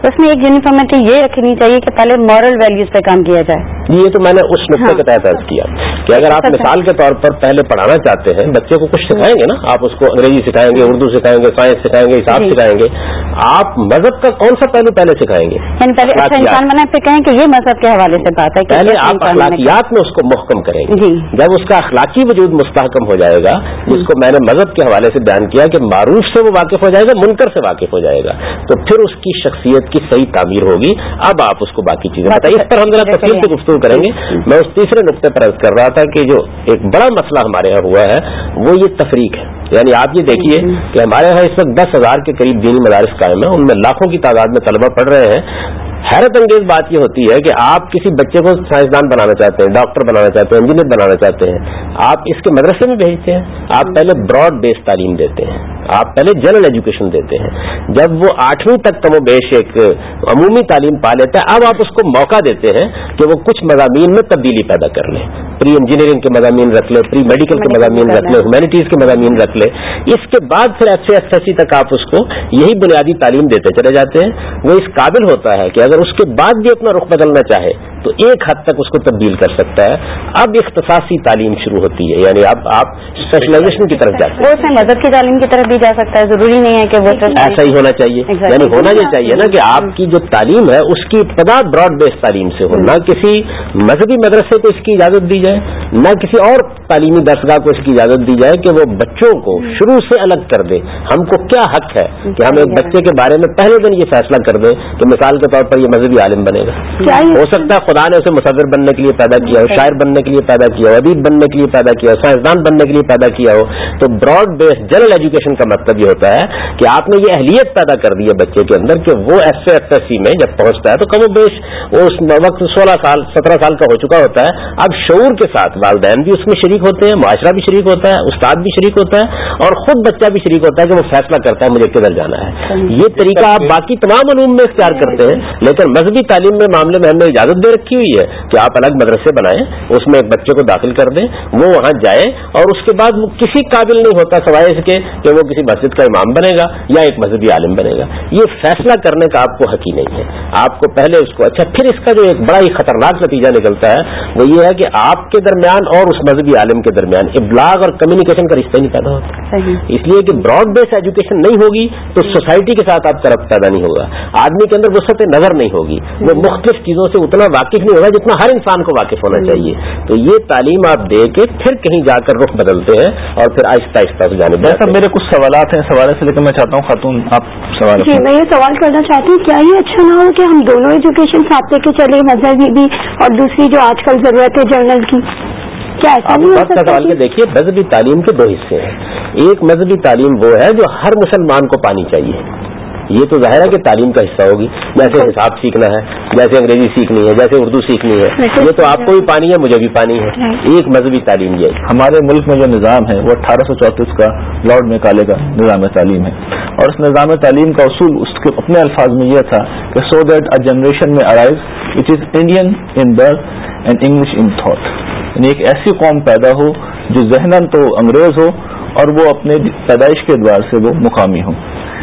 E: تو اس میں ایک یونیفارمٹی یہ رکھنی چاہیے کہ پہلے مورل ویلیوز پہ کام کیا جائے.
B: یہ تو میں نے اس نقطے کے تحت عرض کیا کہ اگر آپ مثال کے طور پر پہلے پڑھانا چاہتے ہیں، بچے کو کچھ سکھائیں گے نا، آپ اس کو انگریزی سکھائیں گے، اردو سکھائیں گے، سائنس سکھائیں گے، حساب سکھائیں گے، آپ مذہب کا کون سا پہلو پہلے سکھائیں گے؟
E: یعنی پہلے اچھا انسان بنائے پھر کہیں کہ یہ مذہب کے حوالے سے بات ہے.
B: پہلے آپ اخلاقیات میں اس کو محکم کریں گے. جب اس کا اخلاقی وجود مستحکم ہو جائے گا، جس کو میں نے مذہب کے حوالے سے بیان کیا کہ معروف سے وہ واقف ہو جائے گا، منکر سے واقف ہو جائے گا، تو پھر اس کی شخصیت کی صحیح تعمیر ہوگی. اب آپ اس کو باقی چیزیں بتائیے. اس پر ہم ذرا تفصیل سے گفتگو کریں گے. میں اس تیسرے نقطے پر عرض کر رہا تھا کہ جو ایک بڑا مسئلہ ہمارے یہاں ہوا ہے وہ یہ تفریق ہے. یعنی آپ یہ دیکھیے کہ ہمارے یہاں اس وقت 10,000 کے قریب دینی مدارس قائم ہیں، ان میں لاکھوں کی تعداد میں طلبہ پڑھ رہے ہیں. حیرت انگیز بات یہ ہوتی ہے کہ آپ کسی بچے کو سائنسدان بنانا چاہتے ہیں، ڈاکٹر بنانا چاہتے ہیں، انجینئر بنانا چاہتے ہیں، آپ اس کے مدرسے میں بھیجتے ہیں. آپ پہلے براڈ بیس تعلیم دیتے ہیں، آپ پہلے جنرل ایجوکیشن دیتے ہیں. جب وہ 8ویں تک کم و بیش ایک عمومی تعلیم پا لیتا ہے، اب آپ اس کو موقع دیتے ہیں کہ وہ کچھ مضامین میں تبدیلی پیدا کر لیں. پری انجینئرنگ کے مضامین رکھ لے، پری میڈیکل کے مضامین رکھ لے، ہیومینٹیز کے مضامین رکھ لے. اس کے بعد پھر FA تک آپ اس کو یہی بنیادی تعلیم دیتے چلے جاتے ہیں. وہ اس قابل ہوتا ہے کہ اگر اس کے بعد بھی اپنا رخ بدلنا چاہے تو ایک حد تک اس کو تبدیل کر سکتا ہے. اب اختصاصی تعلیم شروع ہوتی ہے، یعنی اب آپ اسپیشلائزیشن کی طرف جاتے ہیں.
E: وہ مذہب کی تعلیم کی طرف بھی جا سکتا ہے، ضروری نہیں ہے کہ وہ
B: ایسا ہی ہونا چاہیے. یعنی ہونا یہ چاہیے نا کہ آپ کی جو تعلیم ہے اس کی ابتدا براڈ بیس تعلیم سے ہو، نہ کسی مذہبی مدرسے کو اس کی اجازت دی جائے، نہ کسی اور تعلیمی درسگاہ کو اس کی اجازت دی جائے کہ وہ بچوں کو شروع سے الگ کر دے. ہم کو کیا حق ہے کہ ہم ایک بچے کے بارے میں پہلے دن یہ فیصلہ کر دیں کہ مثال کے طور پر یہ مذہبی عالم بنے گا؟ ہو سکتا ہے خدا نے اسے مصور بننے کے لیے پیدا کیا ہو، شاعر بننے کے لیے پیدا کیا ہو، ادیب بننے کے لیے پیدا کیا ہو، سائنسدان بننے کے لیے پیدا کیا ہو. تو براڈ بیس جنرل ایجوکیشن کا مطلب یہ ہوتا ہے کہ آپ نے یہ اہلیت پیدا کر دی ہے بچے کے اندر کہ وہ FA میں جب پہنچتا ہے تو کم و بیش وہ اس وقت 16 سال 17 سال کا ہو چکا ہوتا ہے. اب شعور کے ساتھ والدین بھی اس میں شریک ہوتے ہیں، معاشرہ بھی شریک ہوتا ہے، استاد بھی شریک ہوتا ہے، اور خود بچہ بھی شریک ہوتا ہے کہ وہ فیصلہ کرتا ہے مجھے کدھر جانا ہے. یہ طریقہ آپ باقی تمام علوم میں اختیار کرتے ہیں، لیکن مذہبی تعلیم میں معاملے میں ہم نے اجازت دے رکھی ہوئی ہے کہ آپ الگ مدرسے بنائیں، اس میں ایک بچے کو داخل کر دیں، وہ وہاں جائے، اور اس کے بعد وہ کسی قابل نہیں ہوتا سوائے اس کے کہ وہ کسی مسجد کا امام بنے گا یا ایک مذہبی عالم بنے گا. یہ فیصلہ کرنے کا آپ کو حق ہی نہیں ہے. آپ کو پہلے اس کو پھر اس کا جو ایک بڑا ہی خطرناک نتیجہ نکلتا ہے وہ یہ ہے کہ آپ کے درمیان اور اس مذہبی عالم کے درمیان ابلاغ اور کمیونیکیشن کا رشتہ نہیں پیدا ہوتا. اس لیے کہ براڈ بیس ایجوکیشن نہیں ہوگی تو سوسائٹی کے ساتھ آپ کا ربط پیدا نہیں ہوگا، آدمی کے اندر وسعت نظر نہیں ہوگی، وہ مختلف چیزوں سے اتنا واقف نہیں ہوگا جتنا ہر انسان کو واقف ہونا چاہیے. تو یہ تعلیم آپ دے کے پھر کہیں جا کر رخ بدلتے ہیں اور پھر آہستہ آہستہ جانب.
A: سر میرے کچھ سوالات ہیں، سوالات سے لے کر میں چاہتا ہوں خاتون آپ سوال.
F: جی میں یہ سوال کرنا چاہتی ہوں، کیا یہ اچھا نہ ہو کہ ہم دونوں ایجوکیشن ساتھ لے کے چلے، مذہبی بھی اور دوسری جو آج کل ضرورت ہے جرنل کی؟ کیا ایسا نہیں ہو سکتا؟
B: سوال کے دیکھیے، مذہبی تعلیم کے 2 حصے ہیں. ایک مذہبی تعلیم وہ ہے جو ہر مسلمان کو پانی چاہیے، یہ تو ظاہر ہے کہ تعلیم کا حصہ ہوگی، جیسے حساب سیکھنا ہے، جیسے انگریزی سیکھنی ہے، جیسے اردو سیکھنی ہے، یہ تو آپ کو بھی پانی ہے، مجھے بھی پانی ہے. ایک مذہبی تعلیم یہ
A: ہمارے ملک میں جو نظام ہے وہ 1834 کا لارڈ میکالے کا نظام تعلیم ہے، اور اس نظام تعلیم کا اصول اس کے اپنے الفاظ میں یہ تھا کہ سو دیٹ اے جنریشن میں arise which is Indian in birth and English in thought. یعنی ایک ایسی قوم پیدا ہو جو ذہناً تو انگریز ہو اور وہ اپنے پیدائش کے اعتبار سے وہ مقامی ہو.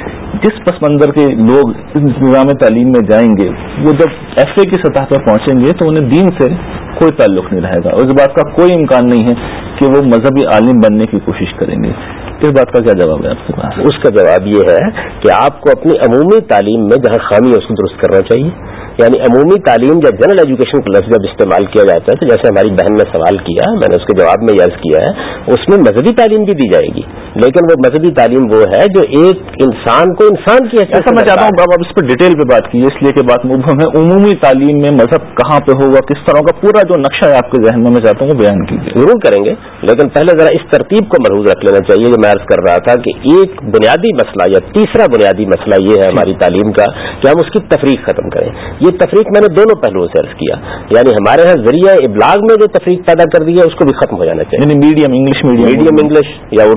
A: جس پس منظر کے لوگ اس نظام تعلیم میں جائیں گے وہ جب FA کی سطح پر پہنچیں گے تو انہیں دین سے کوئی تعلق نہیں رہے گا، اس بات کا کوئی امکان نہیں ہے کہ وہ مذہبی عالم بننے کی کوشش کریں گے. اس بات کا کیا جواب ہے آپ کے پاس؟
B: اس کا جواب یہ ہے کہ آپ کو اپنی عمومی تعلیم میں جہاں خامی ہے اس کو درست کرنا چاہیے. یعنی عمومی تعلیم یا جنرل ایجوکیشن کا لفظ جب استعمال کیا جاتا ہے تو جیسے ہماری بہن نے سوال کیا، میں نے اس کے جواب میں عرض کیا ہے، اس میں مذہبی تعلیم بھی دی جائے گی، لیکن وہ مذہبی تعلیم وہ ہے جو ایک انسان کو انسان کی حیثیت سے.
A: میں چاہتا ہوں اب اس پر ڈیٹیل پہ بات کیجیے، اس لیے کہ بات مبہم ہے. عمومی تعلیم میں مذہب کہاں پہ ہوگا، کس طرح کا پورا جو نقشہ ہے آپ کے ذہن میں چاہتا ہوں وہ بیان کیجیے.
B: ضرور کریں گے، لیکن پہلے ذرا اس ترتیب کو ملحوظ رکھ لینا چاہیے جو میں عرض کر رہا تھا کہ ایک بنیادی مسئلہ یا تیسرا بنیادی مسئلہ یہ ہے ہماری تعلیم کا کہ ہم اس کی تفریق ختم کریں. یہ تفریق میں نے دونوں پہلوؤں سے عرض کیا، یعنی ہمارے یہاں ذریعہ ابلاغ میں جو تفریق پیدا کر دی ہے اس کو بھی ختم ہو جانا چاہیے.
A: یعنی میڈیم انگلش
B: میڈیم انگلش یا اردو میڈیم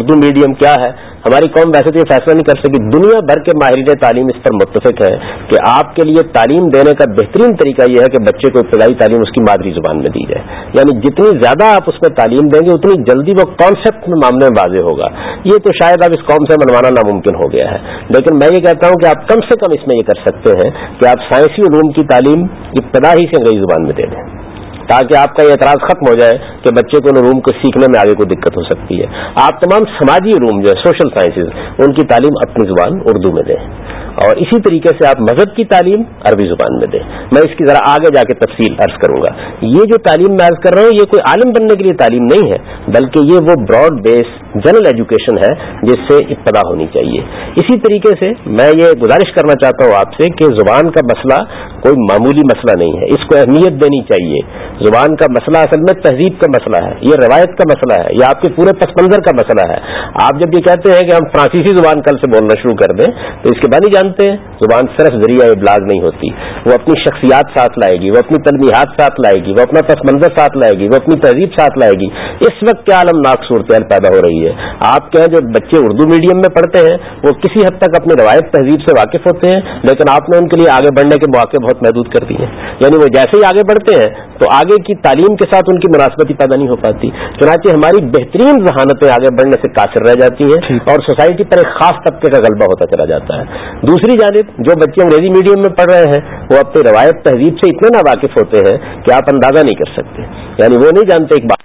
B: میڈیم کیا ہے. ہماری قوم ویسے تو یہ فیصلہ نہیں کر سکی. دنیا بھر کے ماہرین تعلیم اس پر متفق ہے کہ آپ کے لیے تعلیم دینے کا بہترین طریقہ یہ ہے کہ بچے کو ابتدائی تعلیم اس کی مادری زبان میں دی جائے. یعنی جتنی زیادہ آپ اس میں تعلیم دیں گے اتنی جلدی وہ کانسیپٹ میں معاملے میں واضح ہوگا. یہ تو شاید اب اس قوم سے منوانا ناممکن ہو گیا ہے، لیکن میں یہ کہتا ہوں کہ آپ کم سے کم اس میں یہ کر سکتے ہیں کہ آپ سائنسی علوم کی تعلیم ابتدا ہی سے انگریزی زبان میں دے دیں، تاکہ آپ کا یہ اعتراض ختم ہو جائے کہ بچے کو ان علوم کو سیکھنے میں آگے کوئی دقت ہو سکتی ہے. آپ تمام سماجی علوم جو ہے سوشل سائنسز ان کی تعلیم اپنی زبان اردو میں دیں، اور اسی طریقے سے آپ مذہب کی تعلیم عربی زبان میں دیں. میں اس کی ذرا آگے جا کے تفصیل عرض کروں گا. یہ جو تعلیم میں عرض کر رہا ہوں یہ کوئی عالم بننے کے لیے تعلیم نہیں ہے، بلکہ یہ وہ براڈ بیس جنرل ایجوکیشن ہے جس سے ابتدا ہونی چاہیے. اسی طریقے سے میں یہ گزارش کرنا چاہتا ہوں آپ سے کہ زبان کا مسئلہ کوئی معمولی مسئلہ نہیں ہے، اس کو اہمیت دینی چاہیے. زبان کا مسئلہ اصل میں تہذیب کا مسئلہ ہے، یہ روایت کا مسئلہ ہے، یہ آپ کے پورے پس منظر کا مسئلہ ہے. آپ جب یہ کہتے ہیں کہ ہم فرانسیسی زبان کل سے بولنا شروع کر دیں تو اس کے بعد ہی جانتے ہیں زبان صرف ذریعہ ابلاغ نہیں ہوتی، وہ اپنی شخصیات ساتھ لائے گی، وہ اپنی تلمیحات ساتھ لائے گی، وہ اپنا پس منظر ساتھ لائے گی، وہ اپنی تہذیب ساتھ لائے گی. اس وقت کیا عالمناک صورتحال پیدا ہو رہی ہے. آپ کہیں جو بچے اردو میڈیم میں پڑھتے ہیں وہ کسی حد تک اپنی روایت تہذیب سے واقف ہوتے ہیں، لیکن آپ نے ان کے لیے آگے بڑھنے کے مواقع بہت محدود کر دیے. یعنی وہ جیسے ہی آگے بڑھتے ہیں تو آگے کی تعلیم کے ساتھ ان کی مناسبت ہی پیدا نہیں ہو پاتی. چنانچہ ہماری بہترین ذہانتیں آگے بڑھنے سے قاصر رہ جاتی ہیں اور سوسائٹی پر ایک خاص طبقے کا غلبہ ہوتا چلا جاتا ہے. دوسری جانب جو بچے انگریزی میڈیم میں پڑھ رہے ہیں وہ اپنی روایت تہذیب سے اتنے ناواقف ہوتے ہیں کہ آپ اندازہ نہیں کر سکتے. یعنی وہ نہیں جانتے ایک بات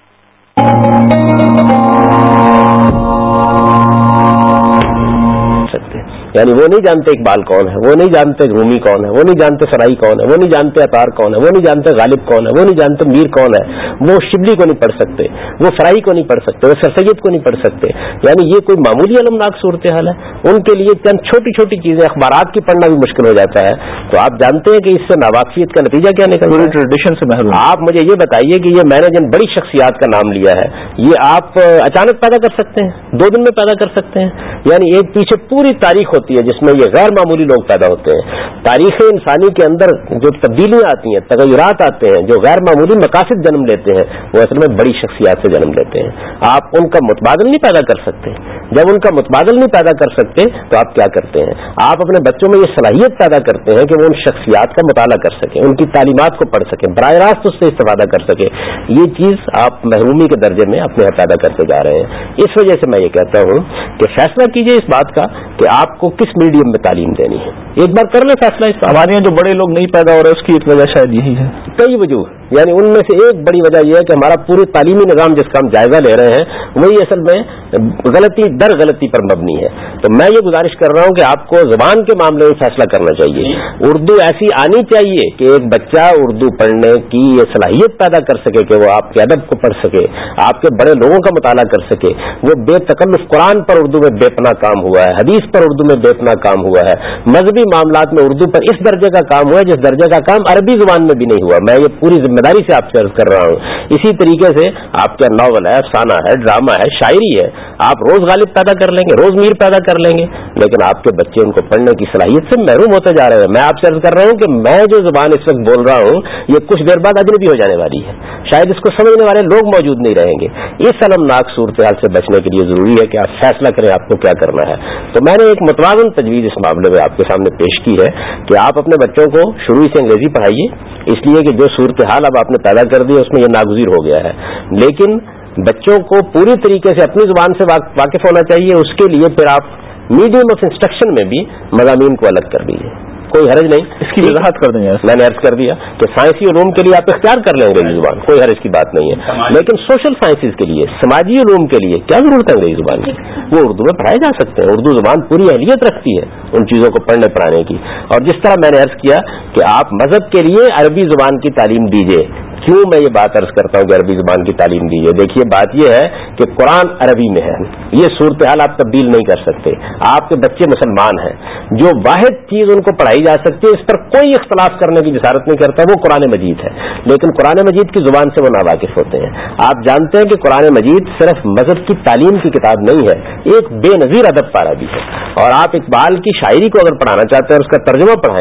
B: یعنی وہ نہیں جانتے اقبال کون ہے، وہ نہیں جانتے رومی کون ہے، وہ نہیں جانتے سرائی کون ہے، وہ نہیں جانتے عطار کون ہے، وہ نہیں جانتے غالب کون ہے، وہ نہیں جانتے میر کون ہے. وہ شبلی کو نہیں پڑھ سکتے، وہ سرائی کو نہیں پڑھ سکتے، وہ سر سید کو نہیں پڑھ سکتے. یعنی یہ کوئی معمولی المناک صورتحال ہے. ان کے لیے چند چھوٹی چھوٹی چیزیں اخبارات کی پڑھنا بھی مشکل ہو جاتا ہے. تو آپ جانتے ہیں کہ اس سے ناواقفیت کا نتیجہ کیا نکلتا ہے؟
A: ٹریڈیشن سے محروم.
B: آپ مجھے یہ بتائیے کہ یہ میں نے جن بڑی شخصیات کا نام لیا ہے یہ آپ اچانک پیدا کر سکتے ہیں، 2 دن میں پیدا کر سکتے ہیں؟ یعنی ایک پیچھے پوری تاریخ ہوتی ہے جس میں یہ غیر معمولی لوگ پیدا ہوتے ہیں. تاریخ انسانی کے اندر جو تبدیلیاں آتی ہیں، تغیرات آتے ہیں، جو غیر معمولی مقاصد جنم لیتے ہیں وہ اصل میں بڑی شخصیات سے جنم لیتے ہیں. آپ ان کا متبادل نہیں پیدا کر سکتے. جب ان کا متبادل نہیں پیدا کر سکتے تو آپ کیا کرتے ہیں؟ آپ اپنے بچوں میں یہ صلاحیت پیدا کرتے ہیں کہ وہ ان شخصیات کا مطالعہ کر سکیں، ان کی تعلیمات کو پڑھ سکیں، براہ راست اس سے استفادہ کر سکیں. یہ چیز آپ محرومی کے درجے میں اپنے یہاں پیدا کرتے جا رہے ہیں. اس وجہ سے میں یہ کہتا ہوں کہ فیصلہ کیجئے اس بات کا کہ آپ کو کس میڈیم میں تعلیم دینی ہے. ایک بار کر لیں فیصلہ. اس
A: ہمارے یہاں جو بڑے لوگ نہیں پیدا ہو رہے اس کی ایک وجہ شاید یہی ہے.
B: کئی وجوہ، یعنی ان میں سے ایک بڑی وجہ یہ ہے کہ ہمارا پورے تعلیمی نظام جس کا ہم جائزہ لے رہے ہیں وہی اصل میں غلطی در غلطی پر مبنی ہے. تو میں یہ گزارش کر رہا ہوں کہ آپ کو زبان کے معاملے میں فیصلہ کرنا چاہیے. اردو ایسی آنی چاہیے کہ ایک بچہ اردو پڑھنے کی یہ صلاحیت پیدا کر سکے کہ وہ آپ کے ادب کو پڑھ سکے، آپ کے بڑے لوگوں کا مطالعہ کر سکے. وہ بے تکلف قرآن پر اردو میں بے پناہ کام ہوا ہے، حدیث پر اردو میں بے پناہ کام ہوا ہے، مذہبی معاملات میں اردو پر اس درجے کا کام ہوا ہے جس درجے کا کام عربی زبان میں بھی نہیں ہوا. میں یہ پوری ذمہ داری سے آپ سے عرض کر رہا ہوں. اسی طریقے سے آپ کا ناول ہے، افسانہ ہے، ڈرامہ ہے، شاعری ہے. آپ روز غالب پیدا کر لیں گے، روز میر پیدا کر لیں گے، لیکن آپ کے بچے ان کو پڑھنے کی صلاحیت سے محروم ہوتے جا رہے ہیں. میں آپ سے عرض کر رہا ہوں کہ میں جو زبان اس وقت بول رہا ہوں یہ کچھ دیر بعد اجنبی ہو جانے والی ہے. شاید اس کو سمجھنے والے لوگ موجود نہیں رہیں گے. اس المناک صورتحال سے بچنے کے لیے ضروری ہے کہ آپ فیصلہ کریں آپ کو کیا کرنا ہے. تو میں نے ایک متوازن تجویز اس معاملے میں آپ کے سامنے پیش کی ہے کہ آپ اپنے بچوں کو شروع سے انگریزی پڑھائیے، اس لیے کہ جو صورتحال اب آپ نے پیدا کر دی اس میں یہ ناگزیر ہو گیا ہے. لیکن بچوں کو پوری طریقے سے اپنی زبان سے واقف ہونا چاہیے. اس کے لیے پھر آپ میڈیم آف انسٹرکشن میں بھی مضامین کو الگ کر دیجیے، کوئی حرج نہیں.
A: اس کی وضاحت کر دیں گے.
B: میں نے عرض کر دیا کہ سائنسی علوم کے لیے آپ اختیار کر لیں انگریزی زبان، کوئی حرج کی بات نہیں ہے. لیکن سوشل سائنسز کے لیے، سماجی علوم کے لیے کیا ضرورت ہے انگریزی زبان کی؟ وہ اردو میں پڑھائے جا سکتے ہیں. اردو زبان پوری اہلیت رکھتی ہے ان چیزوں کو پڑھنے پڑھانے کی. اور جس طرح میں نے عرض کیا کہ آپ مذہب کے لیے عربی زبان کی تعلیم دیجیے. کیوں میں یہ بات عرض کرتا ہوں کہ عربی زبان کی تعلیم دیجیے؟ دیکھیے بات یہ ہے کہ قرآن عربی میں ہے، یہ صورتحال آپ تبدیل نہیں کر سکتے. آپ کے بچے مسلمان ہیں، جو واحد چیز ان کو پڑھائی جا سکتی ہے اس پر کوئی اختلاف کرنے کی جسارت نہیں کرتا وہ قرآن مجید ہے. لیکن قرآن مجید کی زبان سے وہ ناواقف ہوتے ہیں. آپ جانتے ہیں کہ قرآن مجید صرف مذہب کی تعلیم کی کتاب نہیں ہے، ایک بے نظیر ادب پارا بھی ہے. اور آپ اقبال کی شاعری کو اگر پڑھانا چاہتے ہیں اور اس کا ترجمہ پڑھائیں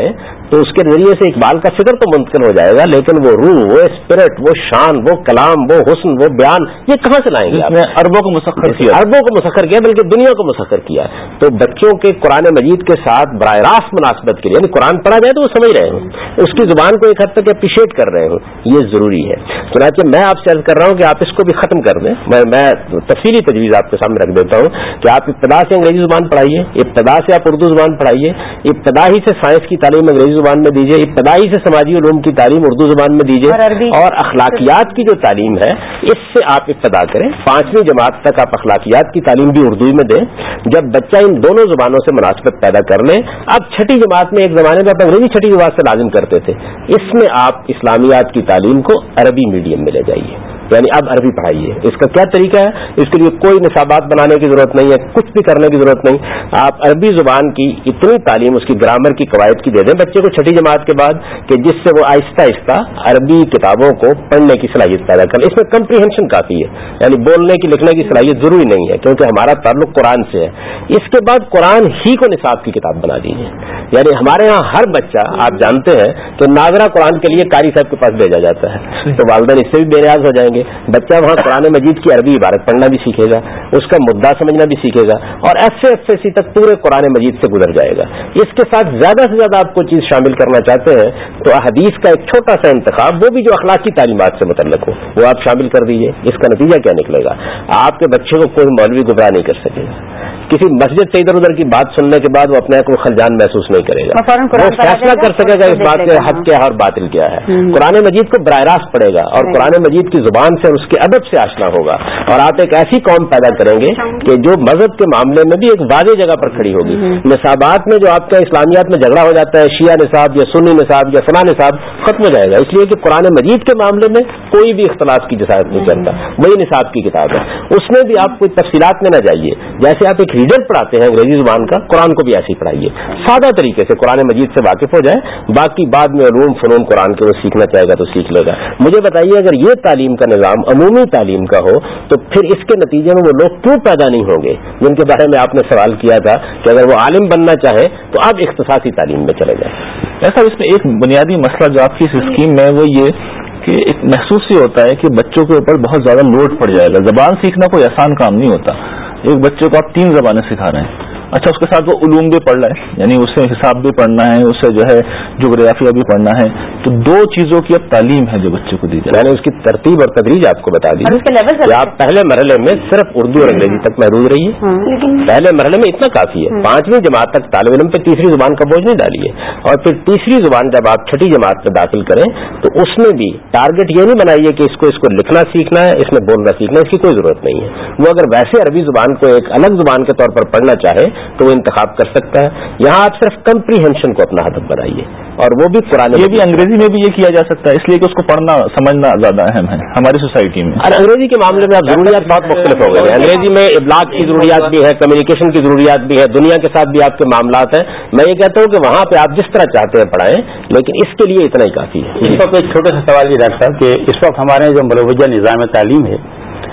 B: تو اس کے ذریعے سے اقبال کا فکر تو منتقل ہو جائے گا، لیکن وہ روح، وہ اسپرٹ، وہ شان، وہ کلام، وہ حسن، وہ بیان، یہ کہاں سے لائیں گے؟ آپ نے اربوں کو مسخر کیا، بلکہ دنیا کو مسخر کیا. تو بچوں کے قرآن مجید کے ساتھ براہ راست مناسبت کے لیے، یعنی قرآن پڑھا جائے تو وہ سمجھ رہے ہوں، اس کی زبان کو ایک حد تک اپریشیٹ کر رہے ہوں، یہ ضروری ہے. چنانچہ میں آپ سے عرض کر رہا ہوں کہ آپ اس کو بھی ختم کر دیں. میں تفصیلی تجویز آپ کے سامنے رکھ دیتا ہوں کہ آپ ابتدا سے انگریزی زبان پڑھائیے، ابتدا سے آپ اردو زبان پڑھائیے، ابتدا ہی سے سائنس کی تعلیم انگریزی زبان میں دیجیے، ابتدا ہی سے سماجی علوم کی تعلیم اردو زبان میں دیجیے، اور اخلاقیات کی جو تعلیم ہے اس سے آپ ابتدا کریں. 5ویں جماعت تک آپ اخلاقیات کی تعلیم بھی اردو میں دیں. جب بچہ ان دونوں زبانوں سے مناسبت پیدا کر لے، اب 6ٹھی جماعت میں ایک زمانے میں آپ انگریزی 6ٹھی جماعت سے لازم کرتے تھے، اس میں آپ اسلامیات کی تعلیم کو عربی میڈیم میں لے جائیے، یعنی اب عربی پڑھائیے. اس کا کیا طریقہ ہے؟ اس کے لیے کوئی نصابات بنانے کی ضرورت نہیں ہے، کچھ بھی کرنے کی ضرورت نہیں. آپ عربی زبان کی اتنی تعلیم، اس کی گرامر کی قواعد کی دے دیں بچے کو 6ٹھی جماعت کے بعد، کہ جس سے وہ آہستہ آہستہ عربی کتابوں کو پڑھنے کی صلاحیت پیدا کرے. اس میں کمپریہنشن کافی ہے، یعنی بولنے کی لکھنے کی صلاحیت ضروری نہیں ہے، کیونکہ ہمارا تعلق قرآن سے ہے. اس کے بعد قرآن ہی کو نصاب کی کتاب بنا دیجیے. یعنی ہمارے ہاں ہر بچہ، آپ جانتے ہیں کہ ناظرہ قرآن کے لیے قاری صاحب کے پاس بھیجا جاتا ہے، تو والدین اس سے بھی بے نیاز ہو جائیں گے. بچہ وہاں قرآن مجید کی عربی عبارت پڑھنا بھی سیکھے گا، اس کا مدعا سمجھنا بھی سیکھے گا، اور FA تک پورے قرآن مجید سے گزر جائے گا. اس کے ساتھ زیادہ سے زیادہ آپ کو چیز شامل کرنا چاہتے ہیں تو احادیث کا ایک چھوٹا سا انتخاب، وہ بھی جو اخلاقی تعلیمات سے متعلق ہو، وہ آپ شامل کر دیجیے. اس کا نتیجہ کیا نکلے گا؟ آپ کے بچے کو کوئی مولوی گمراہ نہیں کر سکے گا. کسی مسجد سے ادھر ادھر کی بات سننے کے بعد وہ اپنے آپ کو خلجان محسوس نہیں کرے گا، وہ فیصلہ کر سکے گا اس بات کے حق کیا ہے اور باطل کیا ہے. قرآن مجید کو براہ راست پڑھے گا اور قرآن مجید کی زبان سے اور اس کے ادب سے آشنا ہوگا، اور آپ ایک ایسی قوم پیدا کریں گے کہ جو مذہب کے معاملے میں بھی ایک واضح جگہ پر کھڑی ہوگی. نصابات میں جو آپ کا اسلامیات میں جھگڑا ہو جاتا ہے، شیعہ نصاب یا سنی نصاب یا فلاں نصاب، ختم ہو جائے گا، اس لیے کہ قرآن مجید کے معاملے میں کوئی بھی اختلاف کی جسارت نہیں کرتا، وہی نصاب کی کتاب ہے. اس میں بھی آپ کوئی تفصیلات میں نہ جائیے. جیسے آپ ایک ریڈر پڑھاتے ہیں انگریزی زبان کا، قرآن کو بھی ایسے ہی پڑھائیے، سادہ طریقے سے قرآن مجید سے واقف ہو جائے، باقی بعد میں علوم فنون قرآن کے وہ سیکھنا چاہے گا تو سیکھ لے گا. مجھے بتائیے اگر یہ تعلیم کا نظام عمومی تعلیم کا ہو تو پھر اس کے نتیجے میں وہ لوگ کیوں پیدا نہیں ہوں گے جن کے بارے میں آپ نے سوال کیا تھا کہ اگر وہ عالم بننا چاہے تو آپ اختصاصی تعلیم میں چلے جائیں.
A: ایسا اس میں ایک بنیادی مسئلہ جو آپ کی اس اسکیم میں وہ یہ کہ ایک محسوس ہی ہوتا ہے کہ بچوں کے اوپر بہت زیادہ لوڈ پڑ جائے گا. زبان سیکھنا کوئی آسان کام نہیں ہوتا. ایک بچے کو آپ 3 زبانیں سکھا رہے ہیں، اچھا اس کے ساتھ وہ علوم بھی پڑھ رہا ہے، یعنی اسے حساب بھی پڑھنا ہے، اسے جو ہے جغرافیہ بھی پڑھنا ہے، تو 2 چیزوں کی اب تعلیم ہے جو بچے کو دی جائے.
B: میں نے اس کی ترتیب اور تدریج آپ کو بتا دی کہ آپ پہلے مرحلے میں صرف اردو اور انگریزی تک محدود رہیے. پہلے مرحلے میں اتنا کافی ہے. 5ویں جماعت تک طالب علم پہ تیسری زبان کا بوجھ نہیں ڈالیے، اور پھر تیسری زبان جب آپ 6ٹھی جماعت میں داخل کریں تو اس میں بھی ٹارگٹ یہ نہیں بنائیے کہ اس کو لکھنا سیکھنا ہے، اس میں بولنا سیکھنا ہے، اس کی کوئی ضرورت نہیں ہے. وہ اگر ویسے عربی زبان کو ایک الگ زبان کے طور پر پڑھنا چاہے تو وہ انتخاب کر سکتا ہے. یہاں آپ صرف کمپریہنشن کو اپنا ہدف بنائیے، اور وہ بھی قرآن.
A: یہ بھی انگریزی میں بھی یہ کیا جا سکتا ہے، اس لیے کہ اس کو پڑھنا سمجھنا زیادہ اہم ہے ہماری سوسائٹی میں.
B: اور انگریزی کے معاملے میں اب ضروریات بہت مختلف ہو گئی ہیں. انگریزی میں ابلاغ کی ضروریات بھی ہے، کمیونیکیشن کی ضروریات بھی ہے، دنیا کے ساتھ بھی آپ کے معاملات ہیں. میں یہ کہتا ہوں کہ وہاں پہ آپ جس طرح چاہتے ہیں پڑھائیں، لیکن اس کے لیے اتنا ہی کافی ہے.
D: اس وقت ایک چھوٹا سا سوال یہ ڈاکٹر صاحب کہ اس وقت ہمارے جو مروجہ نظام تعلیم ہے،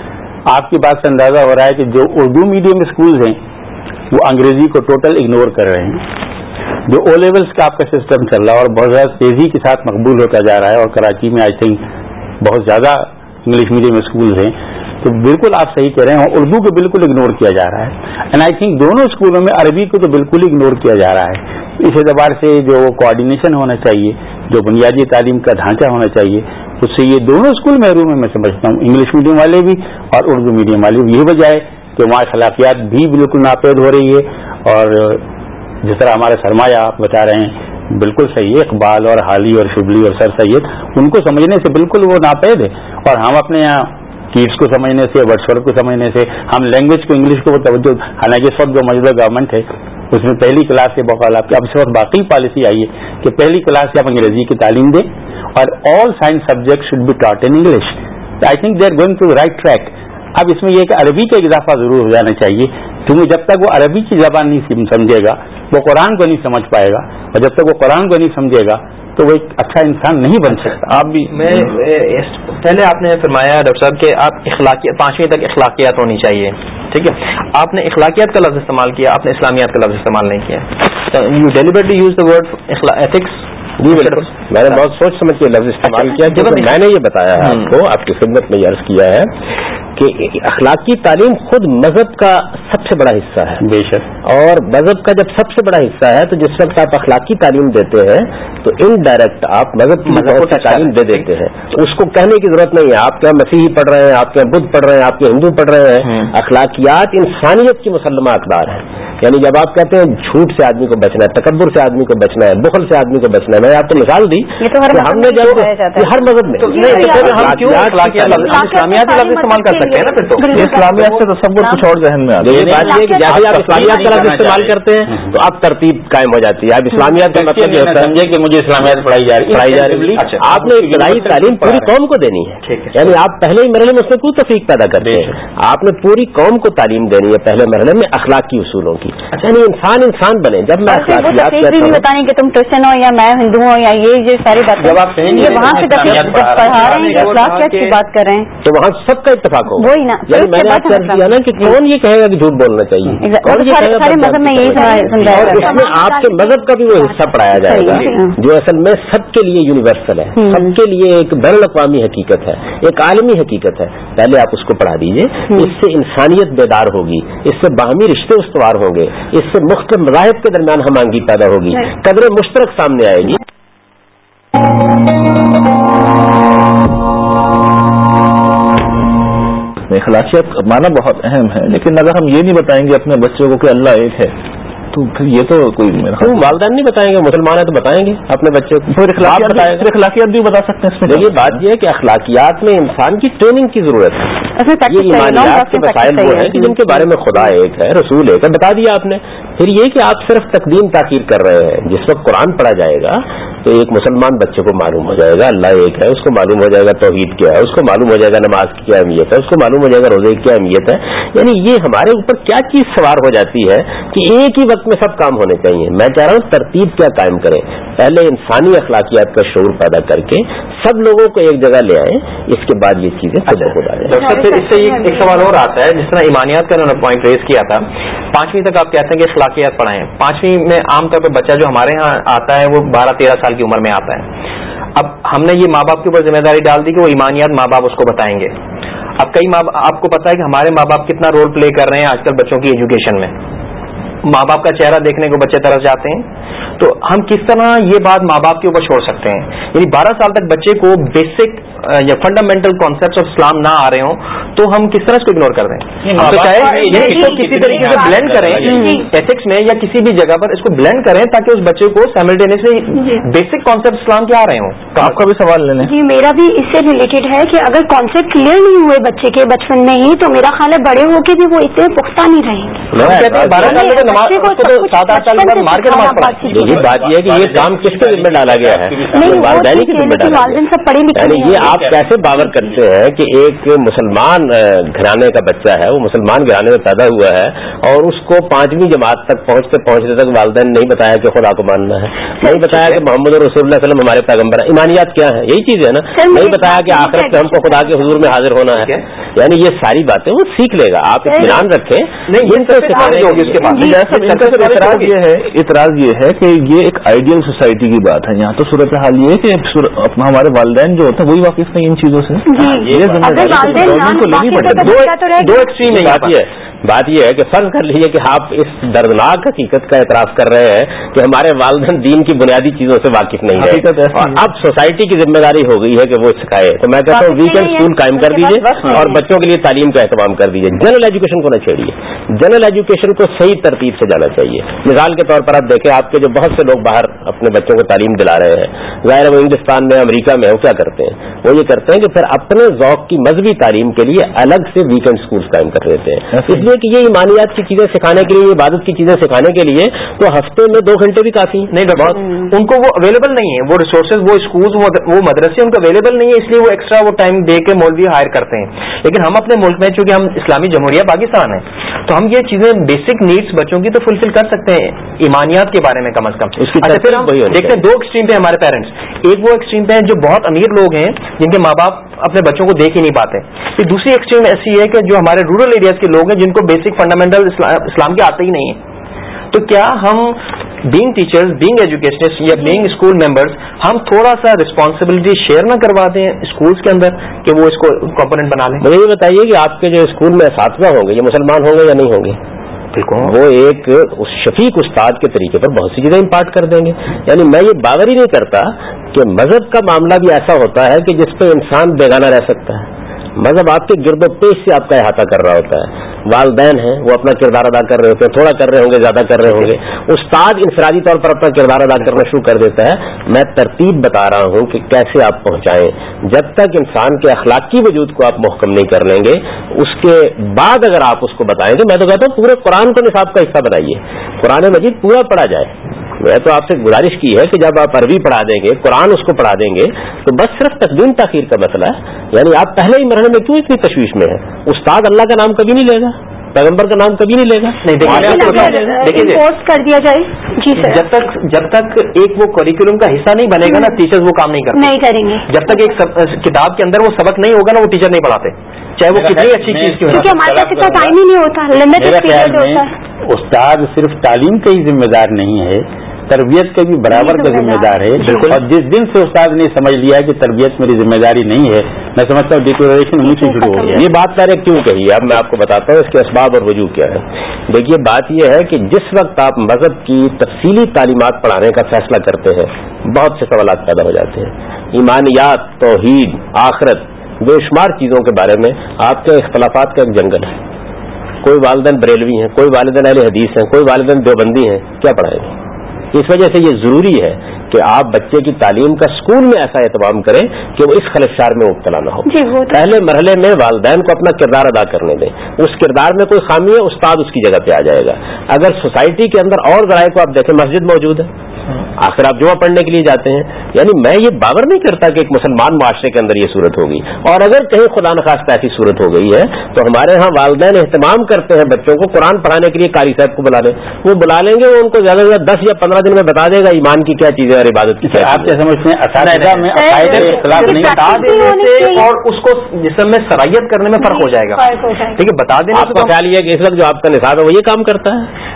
D: آپ کی بات سے اندازہ ہو رہا ہے کہ جو اردو میڈیم اسکولز ہیں وہ انگریزی کو ٹوٹل اگنور کر رہے ہیں. جو او لیولس کا آپ کا سسٹم چل رہا ہے اور بہت زیادہ تیزی کے ساتھ مقبول ہوتا جا رہا ہے، اور کراچی میں آئی تھنک بہت زیادہ انگلش میڈیم اسکولز ہیں، تو بالکل آپ صحیح کہہ رہے ہیں، اردو کو بالکل اگنور کیا جا رہا ہے. اینڈ آئی تھنک دونوں اسکولوں میں عربی کو تو بالکل اگنور کیا جا رہا ہے. اس اعتبار سے جو کوآرڈینیشن ہونا چاہیے، جو بنیادی تعلیم کا ڈھانچہ ہونا چاہیے، اس سے یہ دونوں اسکول محروم ہیں. میں سمجھتا ہوں انگلش میڈیم والے بھی اور اردو میڈیم والے بھی. یہ وجہ ہے کہ وہاں اخلاقیات بھی بالکل ناپید ہو رہی ہے، اور جس طرح ہمارے سرمایہ آپ بتا رہے ہیں بالکل صحیح ہے، اقبال اور حالی اور شبلی اور سر سید، ان کو سمجھنے سے بالکل وہ ناپید ہے. اور ہم اپنے یہاں کیٹس کو سمجھنے سے، ورڈسورتھ کو سمجھنے سے، ہم لینگویج کو انگلش کو توجہ، حالانکہ اس وقت جو موجودہ گورنمنٹ ہے اس میں پہلی کلاس سے بقول آپ کی اب اس وقت باقی پالیسی آئی ہے کہ پہلی کلاس سے آپ انگریزی کی تعلیم دیں اور all science subject should be taught in English. I think they are going to right track. اب اس میں یہ کہ عربی کا اضافہ ضرور ہو جانا چاہیے، کیونکہ جب تک وہ عربی کی زبان نہیں سمجھے گا وہ قرآن کو نہیں سمجھ پائے گا، اور جب تک وہ قرآن کو نہیں سمجھے گا تو وہ ایک اچھا انسان نہیں بن سکتا.
C: آپ بھی پہلے آپ نے فرمایا ڈاکٹر صاحب کہ آپ اخلاقیات 5ویں تک اخلاقیات ہونی چاہیے، ٹھیک ہے. آپ نے اخلاقیات کا لفظ استعمال کیا، آپ نے اسلامیات کا لفظ استعمال نہیں کیا. You deliberately use the word ethics
B: جی بالکل, میں نے بہت سوچ سمجھ کے لفظ استعمال کیا, جب میں نے یہ بتایا ہے آپ کو, آپ کی خدمت میں عرض کیا ہے کہ اخلاقی تعلیم خود مذہب کا سب سے بڑا حصہ ہے.
D: بے شک.
B: اور مذہب کا جب سب سے بڑا حصہ ہے تو جس وقت آپ اخلاقی تعلیم دیتے ہیں تو انڈائریکٹ آپ مذہب کی بہت سی تعلیم دے دیتے ہیں. اس کو کہنے کی ضرورت نہیں ہے آپ کے مسیحی پڑھ رہے ہیں, آپ کے بدھ پڑھ رہے ہیں, آپ کے ہندو پڑھ رہے ہیں. اخلاقیات انسانیت کی مسلمہ اقدار ہیں. یعنی جب آپ کہتے ہیں جھوٹ سے آدمی کو بچنا ہے, تکبر سے آدمی کو بچنا ہے, بخل سے آدمی کو بچنا ہے, میں نے آپ کو مثال دی ہم نے جب ہر مذہب میں
C: اسلامیات لفظ استعمال کر سکتے ہیں نا, پھر تو
A: اسلامیات سے تصور کچھ اور ذہن میں آتا ہے.
B: یہ بات یہ کہ جیسے آپ اسلامیات کا لفظ استعمال کرتے ہیں تو اب ترتیب قائم ہو جاتی ہے. اب اسلامیات کا مطلب یہ ہوتا ہے
D: کہ مجھے اسلامیات پڑھائی جا رہی ہے.
B: آپ نے ابتدائی تعلیم پوری قوم کو دینی ہے, یعنی آپ پہلے ہی مرحلے میں اس میں کوئی تفریق پیدا کرتے ہیں. آپ نے پوری قوم کو تعلیم دینی ہے پہلے مرحلے میں اخلاقی اصولوں کی. یعنی انسان بنے. جب میں
E: اخلاقیات نہیں بتانے کہ تم کرسچن ہو یا میں ہندو ہوں یا یہ ساری باتیں, جب آپ وہاں سے پڑھا رہے ہیں اخلاقیات کی بات کر رہے ہیں تو
B: وہاں سب کا اتفاق ہوگا.
E: وہی نا,
B: یعنی میں نے آپ سے کیا نا کہ کون یہ کہے گا کہ جھوٹ بولنا چاہیے,
E: سارے مذہب میں یہی سمجھایا
B: اور اس میں آپ کے مذہب کا بھی وہ حصہ پڑھایا جائے گا جو اصل میں سب کے لیے یونیورسل ہے, سب کے لیے ایک بین الاقوامی حقیقت ہے, ایک عالمی حقیقت ہے. پہلے آپ اس کو پڑھا دیجئے. اس سے انسانیت بیدار ہوگی, اس سے باہمی رشتے استوار ہوں گے, اس سے مختلف مذاہب کے درمیان ہم آہنگی پیدا ہوگی, قدر مشترک سامنے آئے گی.
A: اخلاقیات مانا بہت اہم ہے, لیکن اگر ہم یہ نہیں بتائیں گے اپنے بچوں کو کہ اللہ ایک ہے تو پھر یہ تو کوئی
B: والدین نہیں بتائیں گے, مسلمان ہے تو بتائیں گے اپنے بچے کو.
A: اخلاقیات بھی بتا سکتے ہیں اس میں.
B: یہ بات یہ ہے کہ اخلاقیات میں انسان کی ٹریننگ کی ضرورت ہے. یہ ایمانیات کے مسائل وہ ہیں کہ جن کے بارے میں خدا ایک ہے, رسول ایک ہے, بتا دیا آپ نے. پھر یہ کہ آپ صرف تقدیم تاخیر کر رہے ہیں. جس وقت قرآن پڑھا جائے گا تو ایک مسلمان بچے کو معلوم ہو جائے گا اللہ ایک ہے, اس کو معلوم ہو جائے گا توحید کیا ہے, اس کو معلوم ہو جائے گا نماز کی کیا اہمیت ہے, اس کو معلوم ہو جائے گا روزے کی کیا اہمیت ہے. یعنی یہ ہمارے اوپر کیا چیز سوار ہو جاتی ہے کہ ایک ہی وقت میں سب کام ہونے چاہیے. میں چاہ رہا ہوں ترتیب کیا قائم کریں, پہلے انسانی اخلاقیات کا شعور پیدا کر کے سب لوگوں کو ایک جگہ لے آئیں, اس کے بعد یہ چیزیں خود بخود آ جائیں.
C: پھر اس سے ایک سوال اور آتا ہے, جس طرح ایمانیات کا انہوں نے پوائنٹ ریز کیا تھا, 5ویں تک آپ کہتے ہیں کہ اخلاقیات پڑھائیں. 5ویں میں عام طور پہ بچہ جو ہمارے ہاں آتا ہے وہ 12-13 سال کی عمر میں آتا ہے. اب ہم نے یہ ماں باپ کے اوپر ذمہ داری ڈال دی کہ وہ ایمانیات ماں باپ اس کو بتائیں گے. اب کئی آپ کو پتا ہے کہ ہمارے ماں باپ کتنا رول پلے کر رہے ہیں آج کل بچوں کی ایجوکیشن میں. ماں باپ کا چہرہ دیکھنے کو بچے ترس جاتے ہیں. تو ہم کس طرح یہ بات ماں باپ کے اوپر چھوڑ سکتے ہیں؟ یعنی 12 سال تک بچے کو بیسک یا فنڈامنٹل کانسیپٹس آف اسلام نہ آ رہے ہوں تو ہم کس طرح اس کو اگنور کر دیں؟ تو چاہے اس کو کسی طریقے سے بلینڈ کریں ایتھکس میں یا کسی بھی جگہ پر اس کو بلینڈ کریں تاکہ اس بچے کو سائملٹینیسلی بیسک کانسیپٹ اسلام کے آ رہے ہوں.
A: تو آپ کا بھی سوال لے لیں.
F: جی میرا بھی اس سے ریلیٹڈ ہے کہ اگر کانسیپٹ کلیئر نہیں ہوئے بچے کے بچپن میں ہی تو میرا خیال ہے بڑے ہو کے بھی وہ اتنے پختہ نہیں رہیں گے.
C: 12 سال میں 7-8 سال کے بعد مار کے نماز پڑھیں.
B: یہ بات یہ ہے کہ یہ کام کس کے ذمہ ڈالا گیا ہے؟ والدین کے ذمہ ڈالا گیا.
F: سب پڑھے لکھے.
B: یعنی یہ آپ کیسے باور کرتے ہیں کہ ایک مسلمان گھرانے کا بچہ ہے, وہ مسلمان گھرانے میں پیدا ہوا ہے اور اس کو 5ویں جماعت تک پہنچتے تک والدین نہیں بتایا کہ خدا کو ماننا ہے, نہیں بتایا کہ محمد رسول اللہ صلی اللہ علیہ وسلم ہمارے پیغمبر ہیں. ایمانیات کیا ہے؟ یہی چیز ہے نا. نہیں بتایا کہ آخرت میں ہم کو خدا کے حضور میں حاضر ہونا ہے. یعنی یہ ساری باتیں وہ سیکھ لے گا. آپ اطمینان رکھیں.
A: اعتراض یہ ہے کہ یہ ایک آئیڈیل سوسائٹی کی بات ہے. یہاں تو صورتحال یہ ہے کہ ہمارے والدین جو ہوتے ہیں وہی واقف نہیں ان چیزوں سے.
B: دو ایکسٹریم بات یہ ہے کہ فرض کر لیجیے کہ آپ اس دردناک حقیقت کا اعتراف کر رہے ہیں کہ ہمارے والدین دین کی بنیادی چیزوں سے واقف نہیں ہے اور اب سوسائٹی کی ذمہ داری ہو گئی ہے کہ وہ سکھائے. تو میں کہتا ہوں ویکینڈ اسکول قائم کر دیجیے اور بچوں کے لیے تعلیم کا اہتمام کر دیجیے. جنرل ایجوکیشن کو نہ چھیڑیے. جنرل ایجوکیشن کو صحیح ترتیب سے جانا چاہیے. مثال کے طور پر آپ دیکھیں, آپ کے جو بہت سے لوگ باہر اپنے بچوں کو تعلیم دلا رہے ہیں, ظاہر وہ ہندوستان میں امریکہ میں وہ کیا کرتے ہیں, وہ یہ کرتے ہیں کہ پھر اپنے ذوق کی مذہبی تعلیم کے لیے الگ سے ویکینڈ اسکولس قائم کر دیتے ہیں. اس لیے کہ یہ ایمانیات کی چیزیں سکھانے کے لیے, عبادت کی چیزیں سکھانے کے لیے تو ہفتے میں 2 گھنٹے بھی کافی نہیں.
C: بہت ان کو وہ اویلیبل نہیں ہے, وہ ریسورسز, وہ اسکولز, وہ مدرسے ان کو اویلیبل نہیں ہے, اس لیے وہ ایکسٹرا وہ ٹائم دے کے مولوی ہائر کرتے ہیں. لیکن ہم اپنے ملک میں چونکہ ہم اسلامی جمہوریہ پاکستان ہے تو ہم یہ چیزیں بیسک نیڈس بچوں کی تو فلفل کر سکتے ہیں ایمانیات کے بارے میں کم از کم. اچھا پھر ہم دیکھتے ہیں 2 ایکسٹریم پہ ہمارے پیرنٹس. ایک وہ ایکسٹریم پہ جو بہت امیر لوگ ہیں جن کے ماں باپ اپنے بچوں کو دیکھ ہی نہیں پاتے. پھر دوسری ایکسٹریم ایسی ہے کہ جو ہمارے رورل ایریاز کے لوگ ہیں جن کو بیسک فنڈامنٹل اسلام کے آتے ہی نہیں ہے. تو کیا ہم being teachers, being educationists یا being school members, ہم تھوڑا سا رسپانسبلٹی شیئر نہ کروا دیں اسکولس کے اندر کہ وہ اس کو کمپوننٹ بنا لیں.
B: مجھے یہ بتائیے کہ آپ کے جو اسکول میں اساتذہ ہوں گے یہ مسلمان ہوں گے یا نہیں ہوں گے؟
C: بالکل
B: وہ ایک شفیق استاد کے طریقے پر بہت سی چیزیں امپارٹ کر دیں گے. یعنی میں یہ باور ہی نہیں کرتا کہ مذہب کا معاملہ بھی ایسا ہوتا ہے کہ جس پہ انسان بیگانہ رہ سکتا ہے. مذہب آپ کے گرد و پیش سے آپ کا احاطہ کر رہا ہوتا ہے. والدین ہیں وہ اپنا کردار ادا کر رہے ہوتے ہیں, تھوڑا کر رہے ہوں گے, زیادہ کر رہے ہوں گے. استاد انفرادی طور پر اپنا کردار ادا کرنا شروع کر دیتا ہے. میں ترتیب بتا رہا ہوں کہ کیسے آپ پہنچائیں. جب تک انسان کے اخلاقی وجود کو آپ محکم نہیں کر لیں گے, اس کے بعد اگر آپ اس کو بتائیں گے, میں تو کہتا ہوں پورے قرآن کو نصاب کا حصہ بنائیے, قرآن مجید پورا پڑھا جائے. میں تو آپ سے گزارش کی ہے کہ جب آپ عربی پڑھا دیں گے, قرآن اس کو پڑھا دیں گے, تو بس صرف تقدیم تاخیر کا مسئلہ ہے. یعنی آپ پہلے ہی مرحلے میں کیوں اتنی تشویش میں ہیں؟ استاد اللہ کا نام کبھی نہیں لے گا, پیغمبر کا نام کبھی نہیں لے گا.
F: دیکھیے کر دیا جائے جی سر,
C: جب تک ایک وہ کریکولم کا حصہ نہیں بنے گا نا, ٹیچرز وہ کام نہیں کریں گے. جب تک ایک کتاب کے اندر وہ سبق نہیں ہوگا نا, وہ ٹیچر نہیں پڑھاتے, چاہے وہ کتنی اچھی چیز کی ہو.
F: کیونکہ ہمارے پاس اتنا ٹائم ہی نہیں ہوتا, لمیٹڈ پیریڈ ہوتا ہے.
D: استاد صرف تعلیم کا ہی ذمہ دار نہیں ہے, تربیت کا بھی برابر کا ذمہ دار ہے. اور جس دن سے استاد نے سمجھ لیا کہ تربیت میری ذمہ داری نہیں ہے, میں سمجھتا ہوں ڈیٹیریشن وہیں سے شروع ہو گیا.
B: یہ بات میں نے کیوں کہی ہے اب میں آپ کو بتاتا ہوں اس کے اسباب اور وجوہ کیا ہے. دیکھیے بات یہ ہے کہ جس وقت آپ مذہب کی تفصیلی تعلیمات پڑھانے کا فیصلہ کرتے ہیں, بہت سے سوالات پیدا ہو جاتے ہیں. ایمانیات, توحید, آخرت, بے شمار چیزوں کے بارے میں آپ کے اختلافات کا ایک جنگل ہے. کوئی والدین بریلوی ہیں, کوئی والدین اہل حدیث ہیں, کوئی والدین دیوبندی ہیں, کیا پڑھائیں گے؟ اس وجہ سے یہ ضروری ہے کہ آپ بچے کی تعلیم کا اسکول میں ایسا اہتمام کریں کہ وہ اس خلفشار میں مبتلا نہ ہو. پہلے مرحلے میں والدین کو اپنا کردار ادا کرنے دیں. اس کردار میں کوئی خامی ہے, استاد اس کی جگہ پہ آ جائے گا. اگر سوسائٹی کے اندر اور ذرائع کو آپ دیکھیں, مسجد موجود ہے, آخر آپ جمعہ پڑھنے کے لیے جاتے ہیں. یعنی میں یہ باور نہیں کرتا کہ ایک مسلمان معاشرے کے اندر یہ صورت ہوگی. اور اگر کہیں خدا نخواستہ ایسی صورت ہو گئی ہے تو ہمارے ہاں والدین اہتمام کرتے ہیں بچوں کو قرآن پڑھانے کے لیے قاری صاحب کو بلا لیں. وہ بلا لیں گے, وہ ان کو زیادہ سے زیادہ 10 یا 15 دن میں بتا دے گا ایمان کی کیا چیزیں اور عبادت کی.
D: آپ کیا سمجھتے ہیں اساتذہ میں عقائد کے خلاف نہیں
C: بتا دینے سے اور اس کو جسم میں صلاحیت کرنے میں فرق ہو جائے گا. ٹھیک ہے, بتا دینے
B: آپ کا خیال یہ ہے کہ اس وقت جو آپ کا نصاب ہے وہ یہ کام کرتا ہے,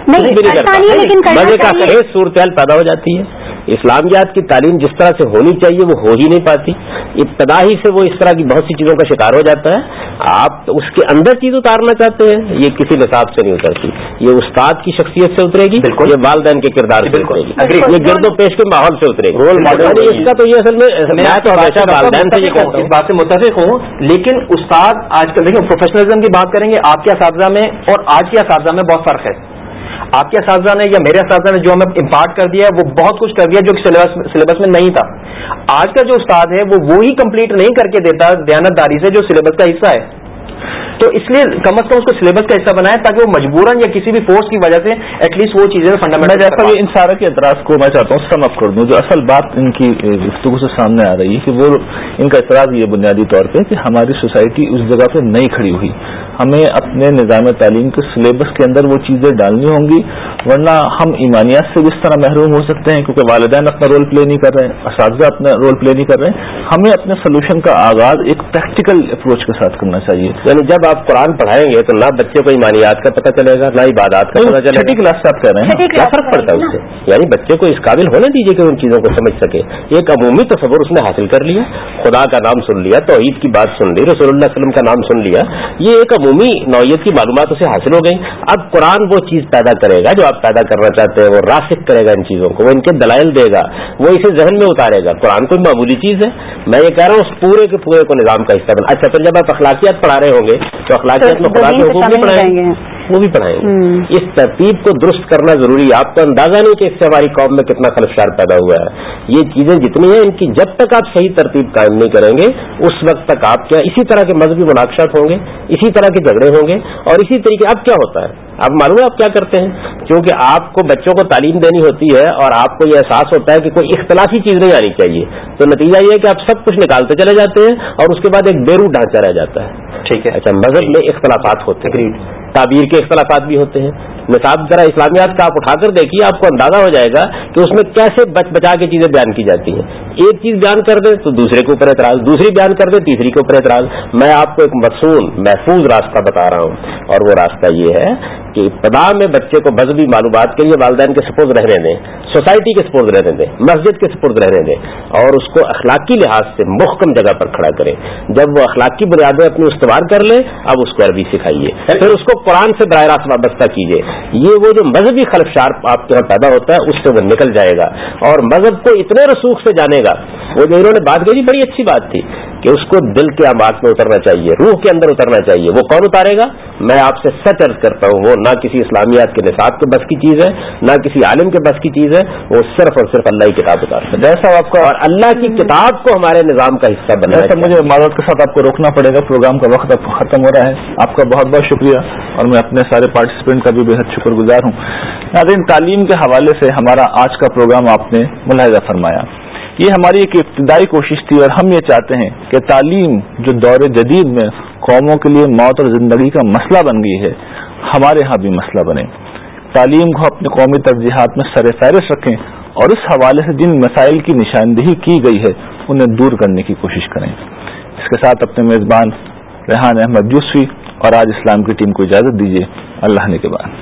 B: مزے کا خیز صورتحال پیدا ہو جاتی ہے. اسلامیات کی تعلیم جس طرح سے ہونی چاہیے وہ ہو ہی نہیں پاتی. ابتدا ہی سے وہ اس طرح کی بہت سی چیزوں کا شکار ہو جاتا ہے. آپ اس کے اندر چیز اتارنا چاہتے ہیں, یہ کسی نصاب سے نہیں اترتی. یہ استاد کی شخصیت سے اترے گی, یہ والدین کے کردار سے اترے گی, یہ گرد و پیش کے ماحول سے اترے گی. رول ماڈل اس کا تو یہ اصل میں میں تو ہمیشہ والدین سے یہ کہتا ہوں,
C: اس بات سے متفق ہوں. لیکن استاد آج کل دیکھیں پروفیشنلزم کی بات کریں گے, آپ کے اساتذہ میں اور آج کے اساتذہ میں بہت فرق ہے. آپ کے اساتذہ نے یا میرے اساتذہ نے جو ہمیں امپارٹ کر دیا ہے وہ بہت کچھ کر دیا جو سلیبس میں نہیں تھا. آج کا جو استاد ہے وہ وہی کمپلیٹ نہیں کر کے دیتا دیانتداری سے جو سلیبس کا حصہ ہے. تو اس لیے کم از کم اس کو سلیبس کا حصہ بنائے تاکہ وہ مجبوراً یا کسی بھی فورس کی وجہ سے ایٹ لیسٹ وہ چیزیں فنڈامنٹل.
A: جیسا کہ ان سارے کے اعتراض کو میں چاہتا ہوں سم اپ کر دوں. جو اصل بات ان کی گفتگو سے سامنے آ رہی ہے کہ وہ ان کا اعتراض یہ بنیادی طور پہ کہ ہماری سوسائٹی اس جگہ پہ نہیں کھڑی ہوئی. ہمیں اپنے نظام تعلیم کے سلیبس کے اندر وہ چیزیں ڈالنی ہوں گی, ورنہ ہم ایمانیات سے بھی اس طرح محروم ہو سکتے ہیں کیونکہ والدین اپنا رول پلے نہیں کر رہے ہیں, اساتذہ اپنا رول پلے نہیں کر رہے ہیں. ہمیں اپنے سولوشن کا آغاز ایک پریکٹیکل اپروچ کے ساتھ کرنا چاہیے.
B: یعنی جب آپ قرآن پڑھائیں گے تو نہ بچے کو ایمانیات کا پتہ چلے گا, نہ عبادات کا پتہ چلے گا.
A: چھٹی کلاس سے آپ کہہ رہے ہیں
B: کیا فرق پڑتا ہے اس سے؟ یعنی بچے کو اس قابل ہونے دیجیے کہ ان چیزوں کو سمجھ سکے. ایک عمومی تصور اس نے حاصل کر لیا, خدا کا نام سن لیا, توحید کی بات سن لی, رسول اللہ علیہ وسلم کا نام سن لیا, یہ ایک عمومی نوعیت کی معلومات اسے حاصل ہو گئی. اب قرآن وہ چیز پیدا کرے گا جو آپ پیدا کرنا چاہتے ہیں, وہ راسخ کرے گا ان چیزوں کو, وہ ان کے دلائل دے گا, وہ اسے ذہن میں اتارے گا. قرآن کوئی معمولی چیز ہے؟ میں یہ کہہ رہا ہوں اس پورے کے پورے کو نظام کا حصہ بنا. اچھا, پھر جب آپ اخلاقیات پڑھا رہے ہوں گے تو اخلاقیات میں خدا کے حقوق بھی پڑھائیں گے, وہ بھی پڑھائیں گے. اس ترتیب کو درست کرنا ضروری ہے. آپ کو اندازہ نہیں کہ اس سے ہماری قوم میں کتنا خلفشار پیدا ہوا ہے. یہ چیزیں جتنی ہیں ان کی جب تک آپ صحیح ترتیب قائم نہیں کریں گے اس وقت تک آپ کیا اسی طرح کے مذہبی مناقشات ہوں گے, اسی طرح کے جھگڑے ہوں گے. اور اسی طریقے اب کیا ہوتا ہے, اب معلوم ہے آپ کیا کرتے ہیں, کیونکہ آپ کو بچوں کو تعلیم دینی ہوتی ہے اور آپ کو یہ احساس ہوتا ہے کہ کوئی اختلافی چیز نہیں آنی چاہیے, تو نتیجہ یہ ہے کہ آپ سب کچھ نکالتے چلے جاتے ہیں اور اس کے بعد ایک بیرو ڈھانچہ رہ جاتا ہے.
C: ٹھیک ہے.
B: اچھا, مذہب میں اختلافات ہوتے ہیں, تعبیر کے اختلافات بھی ہوتے ہیں. نصاب ذرا اسلامیات کا آپ اٹھا کر دیکھیے, آپ کو اندازہ ہو جائے گا کہ اس میں کیسے بچا کے چیزیں بیان کی جاتی ہیں. ایک چیز بیان کر دیں تو دوسرے کے اوپر اعتراض, دوسری بیان کر دیں تیسری کے اوپر اعتراض. میں آپ کو ایک مصون محفوظ راستہ بتا رہا ہوں, اور وہ راستہ یہ ہے کہ ابتدا میں بچے کو مذہبی معلومات کے لیے والدین کے سپرد رہنے دیں, سوسائٹی کے سپرد رہنے دیں, مسجد کے سپرد رہنے دیں, اور اس کو اخلاقی لحاظ سے محکم جگہ پر کھڑا کریں. جب وہ اخلاقی بنیادیں اپنی استوار کر لے, اب اس کو عربی سکھائیے, پھر اس کو قرآن سے براہ راست وابستہ کیجیے. یہ وہ جو مذہبی خلفشار آپ کے یہاں پیدا ہوتا ہے اس سے وہ نکل جائے گا, اور مذہب کو اتنے رسوخ سے جانے گا. وہ جو انہوں نے بات کہی بڑی اچھی بات تھی کہ اس کو دل کے اماعت میں اترنا چاہیے, روح کے اندر اترنا چاہیے. وہ کون اتارے گا؟ میں آپ سے سچ عرض کرتا ہوں, وہ نہ کسی اسلامیات کے نصاب کے بس کی چیز ہے, نہ کسی عالم کے بس کی چیز ہے. وہ صرف اور صرف اللہ کی کتاب اتارتا ہے.
A: جیسا آپ کا,
B: اور اللہ کی کتاب کو ہمارے نظام کا حصہ بنانا ہے.
A: مجھے معذرت کے ساتھ آپ کو روکنا پڑے گا, پروگرام کا وقت اب ختم ہو رہا ہے. آپ کا بہت بہت شکریہ, اور میں اپنے سارے پارٹیسپینٹ کا بھی بے حد شکر گزار ہوں. ناظرین, تعلیم کے حوالے سے ہمارا آج کا پروگرام آپ نے ملاحظہ فرمایا. یہ ہماری ایک ابتدائی کوشش تھی, اور ہم یہ چاہتے ہیں کہ تعلیم جو دور جدید میں قوموں کے لیے موت اور زندگی کا مسئلہ بن گئی ہے, ہمارے ہاں بھی مسئلہ بنے. تعلیم کو اپنے قومی ترجیحات میں سر فہرست رکھیں, اور اس حوالے سے جن مسائل کی نشاندہی کی گئی ہے انہیں دور کرنے کی کوشش کریں. اس کے ساتھ اپنے میزبان ریحان احمد یوسفی اور آج اسلام کی ٹیم کو اجازت دیجیے. اللہ نے کے بعد.